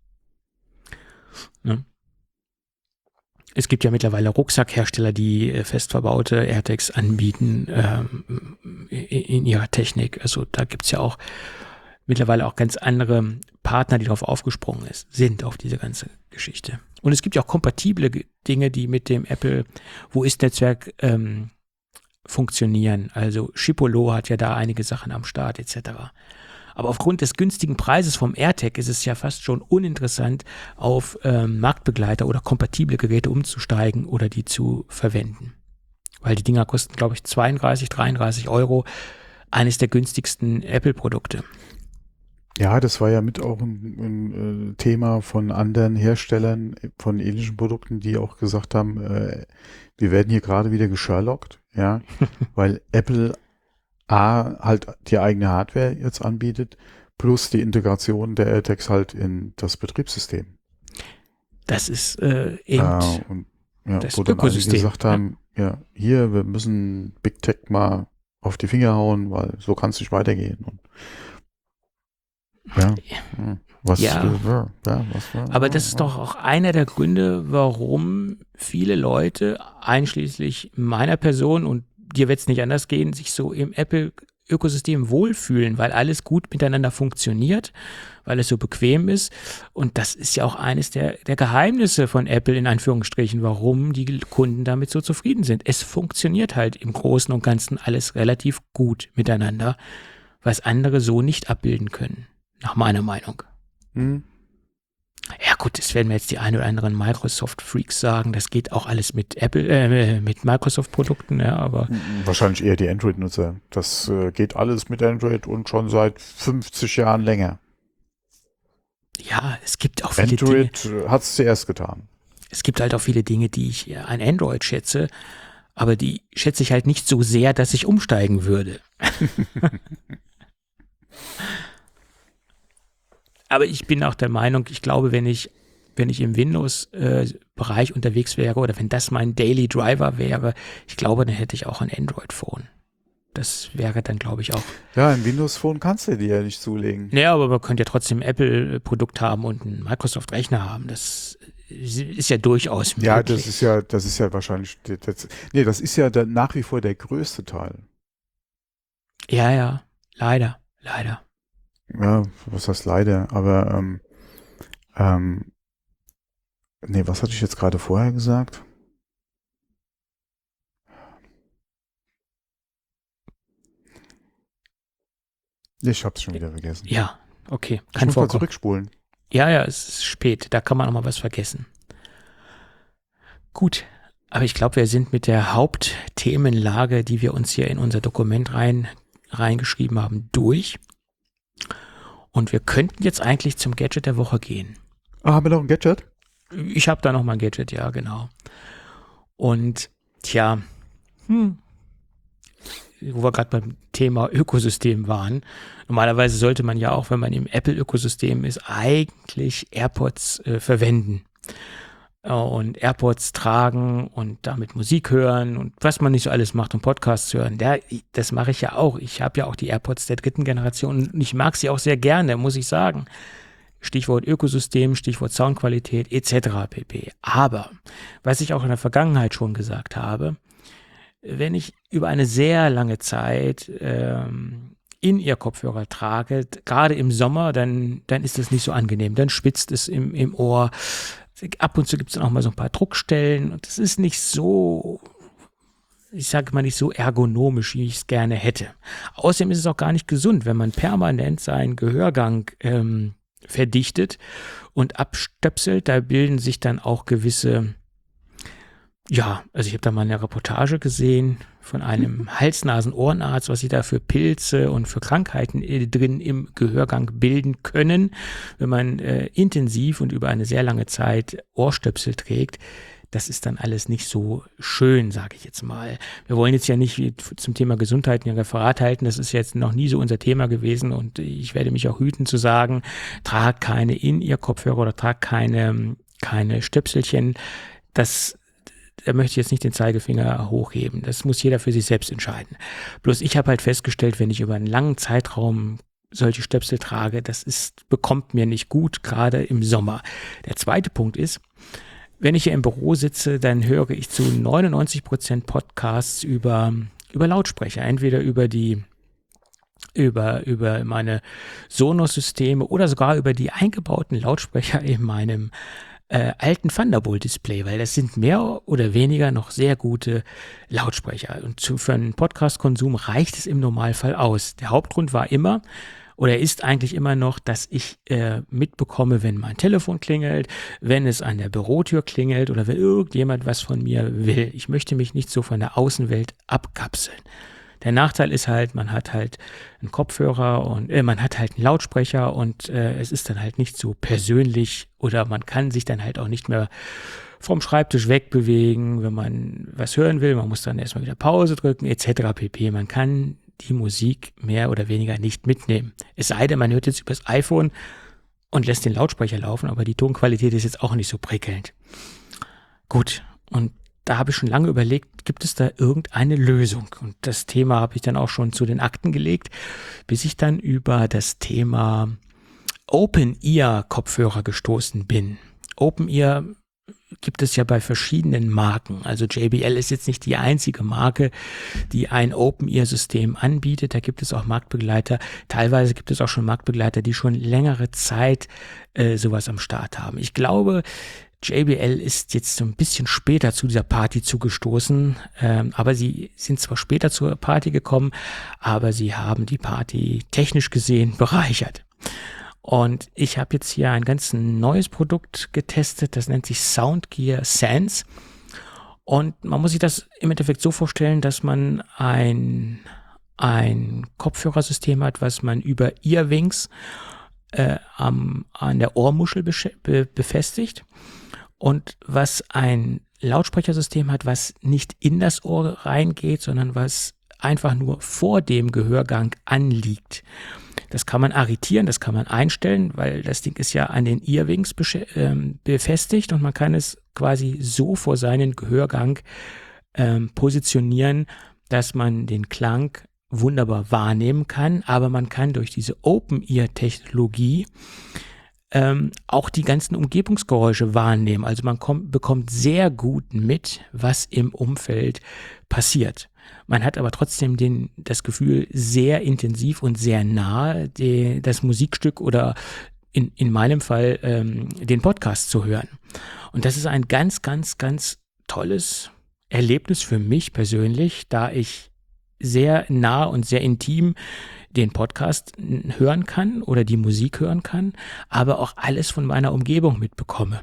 S3: Ne? Es gibt ja mittlerweile Rucksackhersteller, die äh, fest verbaute AirTags anbieten ähm, in, in ihrer Technik. Also da gibt es ja auch mittlerweile auch ganz andere Partner, die darauf aufgesprungen ist, sind auf diese ganze Geschichte. Und es gibt ja auch kompatible G- Dinge, die mit dem Apple Wo ist-Netzwerk ähm, funktionieren. Also Chipolo hat ja da einige Sachen am Start et cetera. Aber aufgrund des günstigen Preises vom AirTag ist es ja fast schon uninteressant, auf ähm, Marktbegleiter oder kompatible Geräte umzusteigen oder die zu verwenden. Weil die Dinger kosten, glaube ich, zweiunddreißig, dreiunddreißig Euro. Eines der günstigsten Apple-Produkte.
S2: Ja, das war ja mit auch ein, ein äh, Thema von anderen Herstellern von ähnlichen Produkten, die auch gesagt haben, äh, wir werden hier gerade wieder gesherlockt, ja, weil Apple A halt die eigene Hardware jetzt anbietet, plus die Integration der AirTags halt in das Betriebssystem.
S3: Das ist äh, eben
S2: Äh, und, ja,
S3: das
S2: wo dann einige
S3: Ökosystem.
S2: gesagt haben, ja. ja, hier, wir müssen Big Tech mal auf die Finger hauen, weil so kann es nicht weitergehen. Und ja, was,
S3: Ja.
S2: ja, ja, was war,
S3: Aber das ist doch auch einer der Gründe, warum viele Leute, einschließlich meiner Person, und dir wird es nicht anders gehen, sich so im Apple-Ökosystem wohlfühlen, weil alles gut miteinander funktioniert, weil es so bequem ist. Und das ist ja auch eines der, der Geheimnisse von Apple, in Anführungsstrichen, warum die Kunden damit so zufrieden sind. Es funktioniert halt im Großen und Ganzen alles relativ gut miteinander, was andere so nicht abbilden können, nach meiner Meinung.
S2: Hm.
S3: Ja gut, das werden mir jetzt die ein oder anderen Microsoft-Freaks sagen, das geht auch alles mit Apple, äh, mit Microsoft-Produkten, ja, aber
S2: Wahrscheinlich eher die Android-Nutzer. Das äh, geht alles mit Android und schon seit fünfzig Jahren länger.
S3: ja, es gibt auch viele Dinge,
S2: Android hat es zuerst getan.
S3: es gibt halt auch viele Dinge, die ich äh, an Android schätze, aber die schätze ich halt nicht so sehr, dass ich umsteigen würde. Aber ich bin auch der Meinung, ich glaube, wenn ich, wenn ich im Windows-Bereich unterwegs wäre oder wenn das mein Daily Driver wäre, ich glaube, dann hätte ich auch ein Android-Phone. Das wäre dann, glaube ich, auch.
S2: Ja, ein Windows-Phone kannst du dir ja nicht zulegen.
S3: Naja, aber man könnte ja trotzdem ein Apple-Produkt haben und einen Microsoft-Rechner haben. Das ist ja durchaus möglich.
S2: Ja, das ist ja, das ist ja wahrscheinlich, das, nee, das ist ja der, nach wie vor der größte Teil.
S3: Ja, ja, leider, leider.
S2: Ja, was heißt leider, aber ähm, ähm, nee, was hatte ich jetzt gerade vorher gesagt? Ich hab's schon wieder vergessen.
S3: Ja, okay,
S2: Ich
S3: kann
S2: muss mal
S3: vorkommen.
S2: zurückspulen.
S3: Ja, ja, es ist spät, da kann man auch mal was vergessen. Gut, aber ich glaube, wir sind mit der Hauptthemenlage, die wir uns hier in unser Dokument rein, reingeschrieben haben, durch. Und wir könnten jetzt eigentlich zum Gadget der Woche gehen.
S2: Ah, haben wir noch ein Gadget?
S3: Ich habe da noch mal ein Gadget, ja, genau. Und tja, hm, wo wir gerade beim Thema Ökosystem waren. Normalerweise sollte man ja auch, wenn man im Apple-Ökosystem ist, eigentlich AirPods äh, verwenden. Äh, und AirPods tragen und damit Musik hören und was man nicht so alles macht, um Podcasts zu hören. Der, das mache ich ja auch. Ich habe ja auch die AirPods der dritten Generation und ich mag sie auch sehr gerne, muss ich sagen. Stichwort Ökosystem, Stichwort Soundqualität et cetera pp. Aber, was ich auch in der Vergangenheit schon gesagt habe, wenn ich über eine sehr lange Zeit ähm, in ihr Kopfhörer trage, gerade im Sommer, dann, dann ist das nicht so angenehm. Dann spitzt es im, im Ohr. Ab und zu gibt es dann auch mal so ein paar Druckstellen und das ist nicht so, ich sage mal nicht so ergonomisch, wie ich es gerne hätte. Außerdem ist es auch gar nicht gesund, wenn man permanent seinen Gehörgang ähm, verdichtet und abstöpselt. Da bilden sich dann auch gewisse, ja, also ich habe da mal eine Reportage gesehen von einem Hals-Nasen-Ohrenarzt, was sie da für Pilze und für Krankheiten äh, drin im Gehörgang bilden können, wenn man äh, intensiv und über eine sehr lange Zeit Ohrstöpsel trägt. Das ist dann alles nicht so schön, sage ich jetzt mal. Wir wollen jetzt ja nicht wie zum Thema Gesundheit ein Referat halten. Das ist jetzt noch nie so unser Thema gewesen und ich werde mich auch hüten zu sagen, tragt keine In-Ear-Kopfhörer oder tragt keine keine Stöpselchen. Das, da möchte ich jetzt nicht den Zeigefinger hochheben. Das muss jeder für sich selbst entscheiden. Bloß ich habe halt festgestellt, wenn ich über einen langen Zeitraum solche Stöpsel trage, das ist, bekommt mir nicht gut, gerade im Sommer. Der zweite Punkt ist, wenn ich hier im Büro sitze, dann höre ich zu neunundneunzig Prozent Podcasts über, über Lautsprecher, entweder über die über, über meine Sonos-Systeme oder sogar über die eingebauten Lautsprecher in meinem äh, alten Thunderbolt-Display, weil das sind mehr oder weniger noch sehr gute Lautsprecher. Und zu, für einen Podcast-Konsum reicht es im Normalfall aus. Der Hauptgrund war immer, oder ist eigentlich immer noch, dass ich äh, mitbekomme, wenn mein Telefon klingelt, wenn es an der Bürotür klingelt oder wenn irgendjemand was von mir will. Ich möchte mich nicht so von der Außenwelt abkapseln. Der Nachteil ist halt, man hat halt einen Kopfhörer und äh, man hat halt einen Lautsprecher und äh, es ist dann halt nicht so persönlich oder man kann sich dann halt auch nicht mehr vom Schreibtisch wegbewegen, wenn man was hören will. Man muss dann erstmal wieder Pause drücken et cetera pp. Man kann die Musik mehr oder weniger nicht mitnehmen. Es sei denn, man hört jetzt übers iPhone und lässt den Lautsprecher laufen, aber die Tonqualität ist jetzt auch nicht so prickelnd. Gut, und da habe ich schon lange überlegt, gibt es da irgendeine Lösung? Und das Thema habe ich dann auch schon zu den Akten gelegt, bis ich dann über das Thema Open-Ear-Kopfhörer gestoßen bin. Open-Ear gibt es ja bei verschiedenen Marken. Also J B L ist jetzt nicht die einzige Marke, die ein Open-Ear-System anbietet. Da gibt es auch Marktbegleiter. Teilweise gibt es auch schon Marktbegleiter, die schon längere Zeit äh, sowas am Start haben. Ich glaube, J B L ist jetzt so ein bisschen später zu dieser Party zugestoßen, ähm, aber sie sind zwar später zur Party gekommen, aber sie haben die Party technisch gesehen bereichert. Und ich habe jetzt hier ein ganz neues Produkt getestet, das nennt sich Soundgear Sense. Und man muss sich das im Endeffekt so vorstellen, dass man ein, ein Kopfhörersystem hat, was man über Earwings äh, am, an der Ohrmuschel besch- be- befestigt. Und was ein Lautsprechersystem hat, was nicht in das Ohr reingeht, sondern was einfach nur vor dem Gehörgang anliegt. Das kann man arretieren, das kann man einstellen, weil das Ding ist ja an den Earwings besch- ähm, befestigt und man kann es quasi so vor seinen Gehörgang ähm, positionieren, dass man den Klang wunderbar wahrnehmen kann, aber man kann durch diese Open-Ear-Technologie Ähm, auch die ganzen Umgebungsgeräusche wahrnehmen. Also man kommt, bekommt sehr gut mit, was im Umfeld passiert. Man hat aber trotzdem den, das Gefühl, sehr intensiv und sehr nah die, das Musikstück oder in, in meinem Fall ähm, den Podcast zu hören. Und das ist ein ganz, ganz, ganz tolles Erlebnis für mich persönlich, da ich sehr nah und sehr intim den Podcast hören kann oder die Musik hören kann, aber auch alles von meiner Umgebung mitbekomme.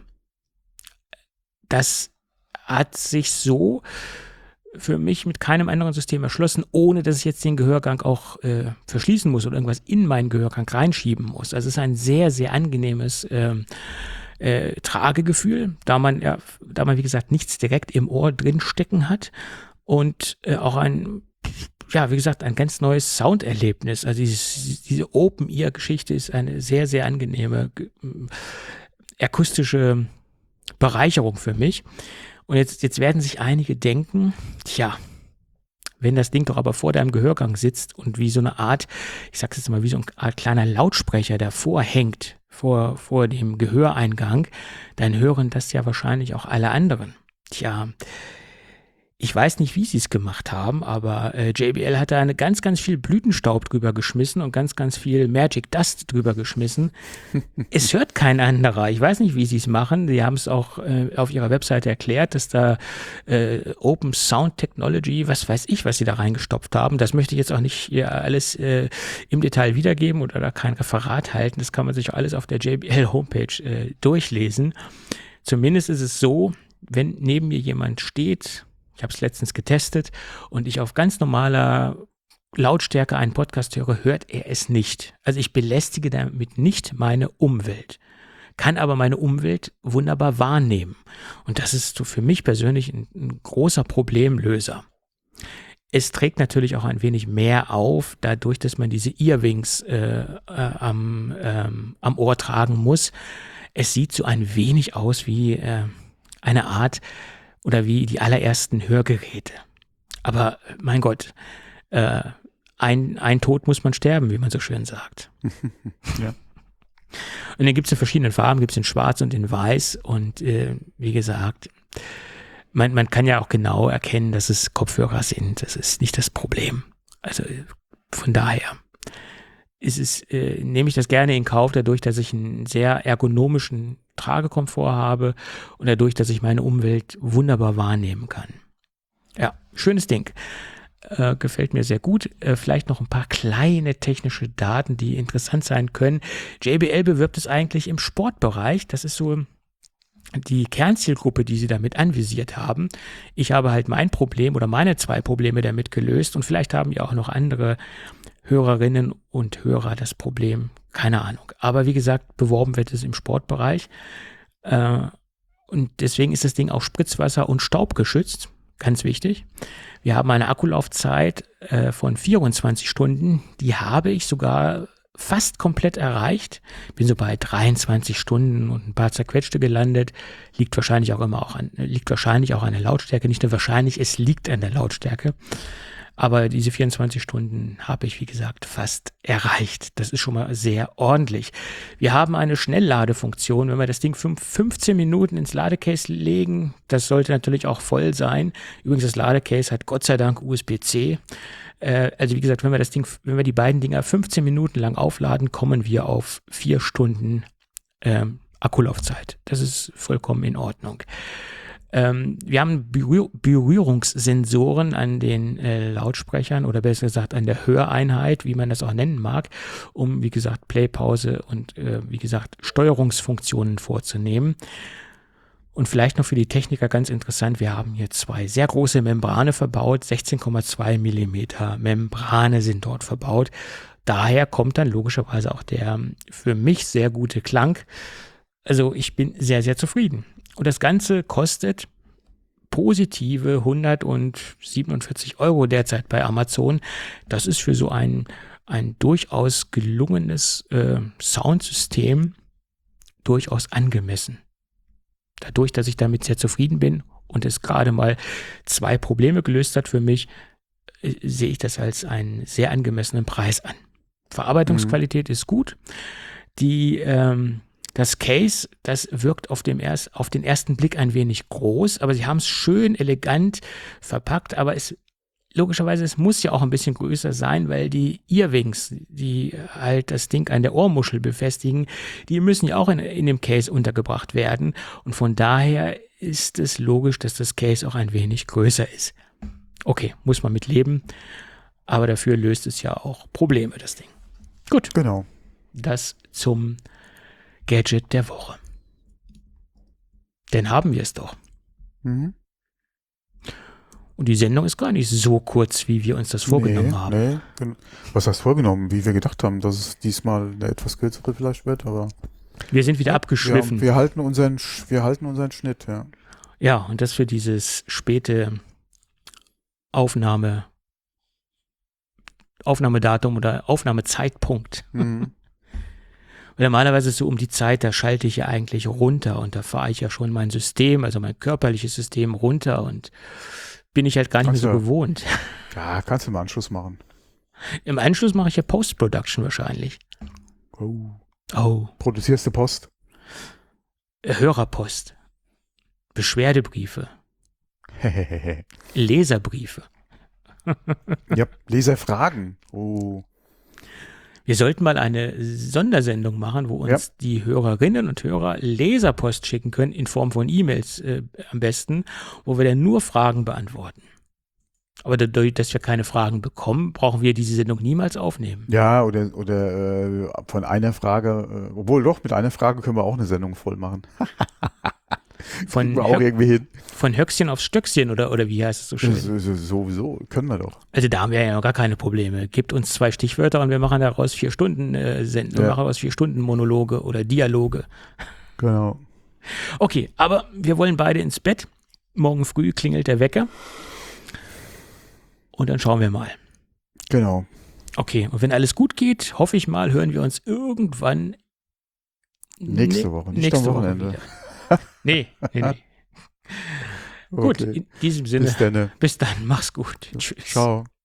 S3: Das hat sich so für mich mit keinem anderen System erschlossen, ohne dass ich jetzt den Gehörgang auch äh, verschließen muss oder irgendwas in meinen Gehörgang reinschieben muss. Also es ist ein sehr, sehr angenehmes ähm, äh, Tragegefühl, da man ja, da man wie gesagt nichts direkt im Ohr drin stecken hat und äh, auch ein Ja, wie gesagt, ein ganz neues Sounderlebnis. Also dieses, diese Open-Ear-Geschichte ist eine sehr, sehr angenehme äh, akustische Bereicherung für mich. Und jetzt, jetzt werden sich einige denken, tja, wenn das Ding doch aber vor deinem Gehörgang sitzt und wie so eine Art, ich sag's jetzt mal, wie so eine Art kleiner Lautsprecher davor hängt, vor, vor dem Gehöreingang, dann hören das ja wahrscheinlich auch alle anderen. Tja, ich weiß nicht, wie sie es gemacht haben, aber äh, J B L hat da eine ganz, ganz viel Blütenstaub drüber geschmissen und ganz, ganz viel Magic Dust drüber geschmissen. Es hört kein anderer. Ich weiß nicht, wie sie es machen. Die haben es auch äh, auf ihrer Webseite erklärt, dass da äh, Open Sound Technology, was weiß ich, was sie da reingestopft haben. Das möchte ich jetzt auch nicht hier alles äh, im Detail wiedergeben oder da kein Referat halten. Das kann man sich alles auf der J B L Homepage äh, durchlesen. Zumindest ist es so, wenn neben mir jemand steht, ich habe es letztens getestet und ich auf ganz normaler Lautstärke einen Podcast höre, hört er es nicht. Also ich belästige damit nicht meine Umwelt, kann aber meine Umwelt wunderbar wahrnehmen. Und das ist so für mich persönlich ein, ein großer Problemlöser. Es trägt natürlich auch ein wenig mehr auf, dadurch, dass man diese Earwings äh, äh, am, ähm, am Ohr tragen muss. Es sieht so ein wenig aus wie äh, eine Art oder wie die allerersten Hörgeräte. Aber mein Gott, äh, ein, ein Tod muss man sterben, wie man so schön sagt.
S2: Ja.
S3: Und dann gibt es in verschiedenen Farben, gibt es in Schwarz und in Weiß. Und äh, wie gesagt, man, man kann ja auch genau erkennen, dass es Kopfhörer sind. Das ist nicht das Problem. Also von daher ist es, äh, nehme ich das gerne in Kauf, dadurch, dass ich einen sehr ergonomischen Tragekomfort habe und dadurch, dass ich meine Umwelt wunderbar wahrnehmen kann. Ja, schönes Ding. Äh, gefällt mir sehr gut. Äh, vielleicht noch ein paar kleine technische Daten, die interessant sein können. J B L bewirbt es eigentlich im Sportbereich. Das ist so die Kernzielgruppe, die sie damit anvisiert haben. Ich habe halt mein Problem oder meine zwei Probleme damit gelöst und vielleicht haben ja auch noch andere Hörerinnen und Hörer das Problem. Keine Ahnung. Aber wie gesagt, beworben wird es im Sportbereich. Äh, und deswegen ist das Ding auch spritzwasser- und staubgeschützt. Ganz wichtig. Wir haben eine Akkulaufzeit äh, von vierundzwanzig Stunden. Die habe ich sogar fast komplett erreicht. Bin so bei dreiundzwanzig Stunden und ein paar zerquetschte gelandet. Liegt wahrscheinlich auch immer auch an, liegt wahrscheinlich auch an der Lautstärke. Nicht nur wahrscheinlich, es liegt an der Lautstärke. Aber diese vierundzwanzig Stunden habe ich, wie gesagt, fast erreicht. Das ist schon mal sehr ordentlich. Wir haben eine Schnellladefunktion. Wenn wir das Ding fünfzehn Minuten ins Ladecase legen, das sollte natürlich auch voll sein. Übrigens, das Ladecase hat Gott sei Dank U S B C. Äh, also wie gesagt, wenn wir das Ding, wenn wir die beiden Dinger fünfzehn Minuten lang aufladen, kommen wir auf vier Stunden ähm, Akkulaufzeit. Das ist vollkommen in Ordnung. Ähm, wir haben Berühr- Berührungssensoren an den äh, Lautsprechern oder besser gesagt an der Höreinheit, wie man das auch nennen mag, um, wie gesagt, Playpause und, äh, wie gesagt, Steuerungsfunktionen vorzunehmen. Und vielleicht noch für die Techniker ganz interessant, wir haben hier zwei sehr große Membrane verbaut, sechzehn Komma zwei Millimeter Membrane sind dort verbaut. Daher kommt dann logischerweise auch der für mich sehr gute Klang. Also ich bin sehr, sehr zufrieden. Und das Ganze kostet positive hundertsiebenundvierzig Euro derzeit bei Amazon. Das ist für so ein, ein durchaus gelungenes äh, Soundsystem durchaus angemessen. Dadurch, dass ich damit sehr zufrieden bin und es gerade mal zwei Probleme gelöst hat für mich, äh, sehe ich das als einen sehr angemessenen Preis an. Verarbeitungsqualität mhm. ist gut. Die ähm, Das Case, das wirkt auf, dem erst, auf den ersten Blick ein wenig groß, aber sie haben es schön elegant verpackt, aber es logischerweise, es muss ja auch ein bisschen größer sein, weil die Earwings, die halt das Ding an der Ohrmuschel befestigen, die müssen ja auch in, in dem Case untergebracht werden und von daher ist es logisch, dass das Case auch ein wenig größer ist. Okay, muss man mit leben, aber dafür löst es ja auch Probleme, das Ding. Gut.
S2: Genau.
S3: Das zum Gadget der Woche. Denn haben wir es doch.
S2: Mhm.
S3: Und die Sendung ist gar nicht so kurz, wie wir uns das vorgenommen
S2: nee,
S3: haben.
S2: Nee. Was heißt vorgenommen? Wie wir gedacht haben, dass es diesmal eine etwas kürzere vielleicht wird, aber
S3: wir sind wieder abgeschliffen.
S2: Wir, wir, halten unseren, wir halten unseren Schnitt, ja.
S3: Ja, und das für dieses späte Aufnahme, Aufnahmedatum oder Aufnahmezeitpunkt. Mhm. Normalerweise ist es so um die Zeit, da schalte ich ja eigentlich runter und da fahre ich ja schon mein System, also mein körperliches System runter und bin ich halt gar nicht
S2: kannst
S3: mehr so
S2: du,
S3: gewohnt.
S2: Ja, kannst du im Anschluss machen.
S3: Im Anschluss mache ich ja Post-Production wahrscheinlich.
S2: Oh.
S3: Oh.
S2: Produzierst du Post?
S3: Hörerpost. Beschwerdebriefe. Leserbriefe.
S2: Ja, Leserfragen. Oh.
S3: Wir sollten mal eine Sondersendung machen, wo uns ja. die Hörerinnen und Hörer Leserpost schicken können, in Form von E-Mails äh, am besten, wo wir dann nur Fragen beantworten. Aber dadurch, dass wir keine Fragen bekommen, brauchen wir diese Sendung niemals aufnehmen.
S2: Ja, oder, oder äh, von einer Frage, äh, obwohl doch, mit einer Frage können wir auch eine Sendung voll machen.
S3: Von,
S2: wir auch
S3: Hö-
S2: irgendwie hin.
S3: Von Höchstchen aufs Stöckchen oder, oder wie heißt es so schön?
S2: So, so, sowieso, können wir doch.
S3: Also da haben wir ja noch gar keine Probleme. Gebt uns zwei Stichwörter und wir machen daraus vier Stunden äh, Senden, ja. wir machen daraus vier Stunden Monologe oder Dialoge.
S2: Genau.
S3: Okay, aber wir wollen beide ins Bett. Morgen früh klingelt der Wecker. Und dann schauen wir mal.
S2: Genau.
S3: Okay, und wenn alles gut geht, hoffe ich mal, hören wir uns irgendwann
S2: Nächste
S3: Ne-
S2: Woche, nicht
S3: nächste
S2: am
S3: Woche
S2: Wochenende.
S3: wieder. Nee, nee, nee. Gut,
S2: Okay.
S3: in diesem Sinne,
S2: Bis dann.
S3: bis dann, mach's gut. Tschüss.
S2: Ciao.